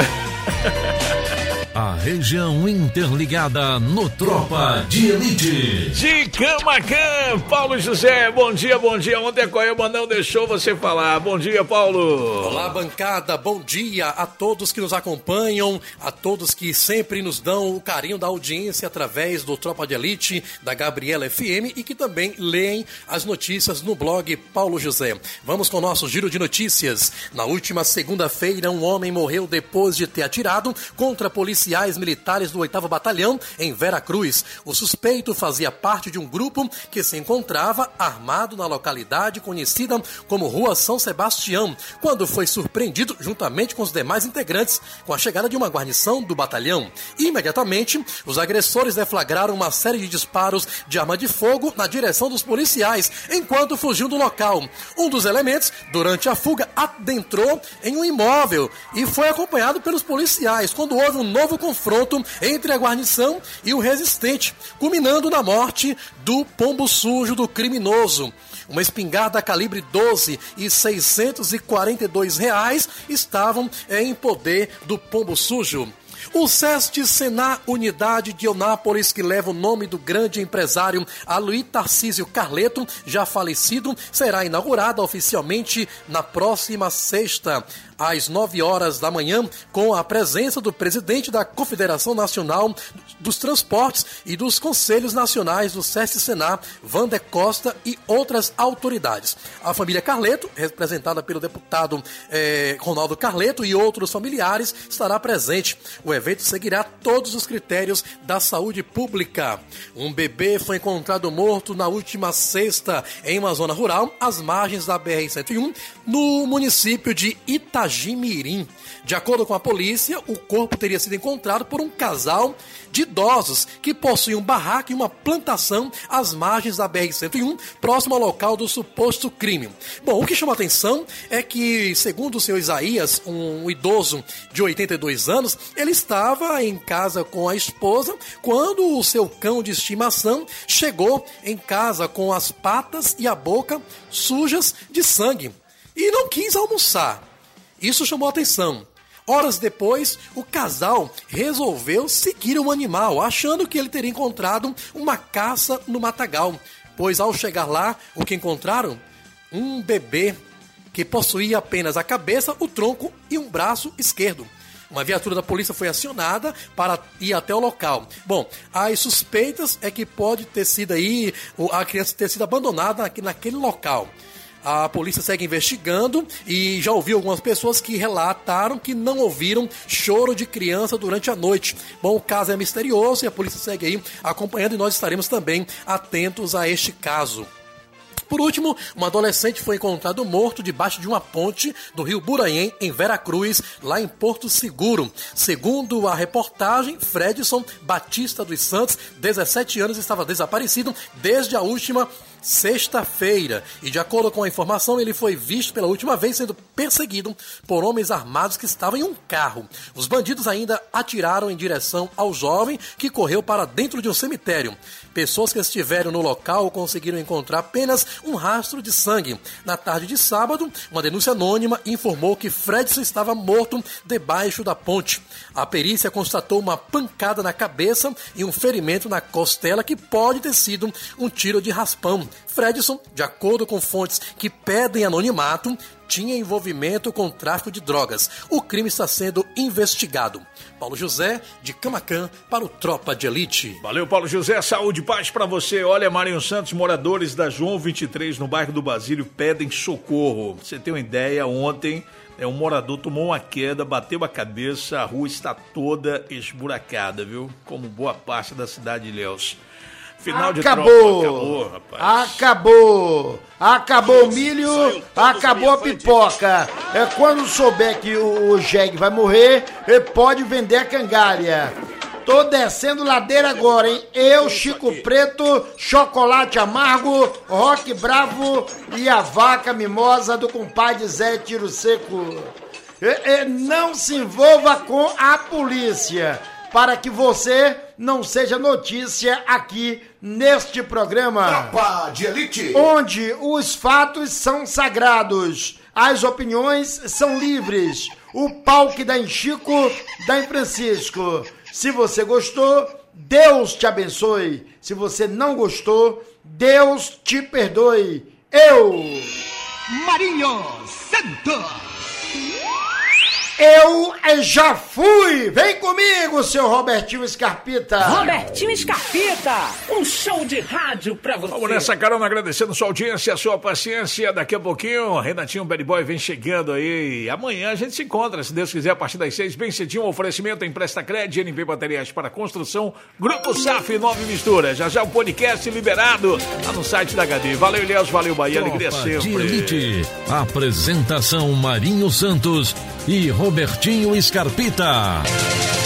A região interligada no Tropa de Elite. De Camacan, Paulo José, bom dia, bom dia. Ontem a Coelba não deixou você falar. Bom dia, Paulo. Olá, bancada, bom dia a todos que nos acompanham, a todos que sempre nos dão o carinho da audiência através do Tropa de Elite, da Gabriela F M, e que também leem as notícias no blog Paulo José. Vamos com o nosso giro de notícias. Na última segunda-feira, um homem morreu depois de ter atirado contra policiais militares do oitavo Batalhão em Veracruz. O suspeito fazia parte de um grupo que se encontrava armado na localidade conhecida como Rua São Sebastião, quando foi surpreendido juntamente com os demais integrantes com a chegada de uma guarnição do batalhão. Imediatamente, os agressores deflagraram uma série de disparos de arma de fogo na direção dos policiais, enquanto fugiam do local. Um dos elementos, durante a fuga, adentrou em um imóvel e foi acompanhado pelos policiais, quando houve um novo confronto entre a guarnição e o resistente, culminando na morte do pombo sujo do criminoso. Uma espingarda calibre doze e seiscentos e quarenta e dois reais estavam em poder do pombo sujo. O SEST Senar Unidade de Eunápolis, que leva o nome do grande empresário Aloy Tarcísio Carleto, já falecido, será inaugurada oficialmente na próxima sexta, às nove horas da manhã, com a presença do presidente da Confederação Nacional dos Transportes e dos Conselhos Nacionais do SEST Senar, Wander Costa, e outras autoridades. A família Carleto, representada pelo deputado eh, Ronaldo Carleto, e outros familiares, estará presente. O O evento seguirá todos os critérios da saúde pública. Um bebê foi encontrado morto na última sexta em uma zona rural, às margens da B R cento e um, no município de Itagimirim. De acordo com a polícia, o corpo teria sido encontrado por um casal de idosos que possuíam um barraco e uma plantação às margens da B R cento e um, próximo ao local do suposto crime. Bom, o que chama a atenção é que, segundo o senhor Isaías, um idoso de oitenta e dois anos, ele estava em casa com a esposa quando o seu cão de estimação chegou em casa com as patas e a boca sujas de sangue e não quis almoçar. Isso chamou a atenção. Horas depois, o casal resolveu seguir o animal, achando que ele teria encontrado uma caça no matagal, pois ao chegar lá, o que encontraram? Um bebê que possuía apenas a cabeça, o tronco e um braço esquerdo. Uma viatura da polícia foi acionada para ir até o local. Bom, as suspeitas é que pode ter sido aí, a criança ter sido abandonada naquele local. A polícia segue investigando e já ouviu algumas pessoas que relataram que não ouviram choro de criança durante a noite. Bom, o caso é misterioso e a polícia segue aí acompanhando e nós estaremos também atentos a este caso. Por último, um adolescente foi encontrado morto debaixo de uma ponte do rio Buranhém, em Veracruz, lá em Porto Seguro. Segundo a reportagem, Fredson Batista dos Santos, dezessete anos, estava desaparecido desde a última sexta-feira. E de acordo com a informação, ele foi visto pela última vez sendo perseguido por homens armados que estavam em um carro. Os bandidos ainda atiraram em direção ao jovem, que correu para dentro de um cemitério. Pessoas que estiveram no local conseguiram encontrar apenas um rastro de sangue. Na tarde de sábado, uma denúncia anônima informou que Fredson estava morto debaixo da ponte. A perícia constatou uma pancada na cabeça e um ferimento na costela que pode ter sido um tiro de raspão. Fredson, de acordo com fontes que pedem anonimato, tinha envolvimento com tráfico de drogas. O crime está sendo investigado. Paulo José, de Camaquã, para o Tropa de Elite. Valeu, Paulo José. Saúde e paz para você. Olha, Marinho Santos, moradores da João vinte e três, no bairro do Basílio, pedem socorro. Você tem uma ideia, ontem é, um morador tomou uma queda, bateu a cabeça, a rua está toda esburacada, viu? Como boa parte da cidade de Ilhéus. Final de acabou, tropa, acabou, rapaz. Acabou, acabou o milho, acabou a pipoca. É quando souber que o, o jegue vai morrer, ele pode vender a cangalha. Tô descendo ladeira agora, hein? Eu, Chico Preto, Chocolate Amargo, Rock Bravo e a vaca mimosa do compadre Zé Tiro Seco. E, e, não se envolva com a polícia, para que você não seja notícia aqui neste programa. Tropa de Elite. Onde os fatos são sagrados, as opiniões são livres. O pau que dá em Chico, dá em Francisco. Se você gostou, Deus te abençoe. Se você não gostou, Deus te perdoe. Eu, Marinho Santos. Eu já fui! Vem comigo, seu Robertinho Scarpita! Robertinho Scarpita, um show de rádio pra você! Vamos nessa, carona, agradecendo sua audiência, sua paciência. Daqui a pouquinho, Renatinho Bad Boy vem chegando aí. Amanhã a gente se encontra, se Deus quiser, a partir das seis, bem cedinho. Um oferecimento Empresta Crédito, N P Materiais para Construção, Grupo S A F, Nove Misturas. Já já o podcast liberado lá no site da H D. Valeu, Ilhéus, valeu, Bahia, alegria sempre. De Elite. Apresentação Marinho Santos e Robertinho Scarpita.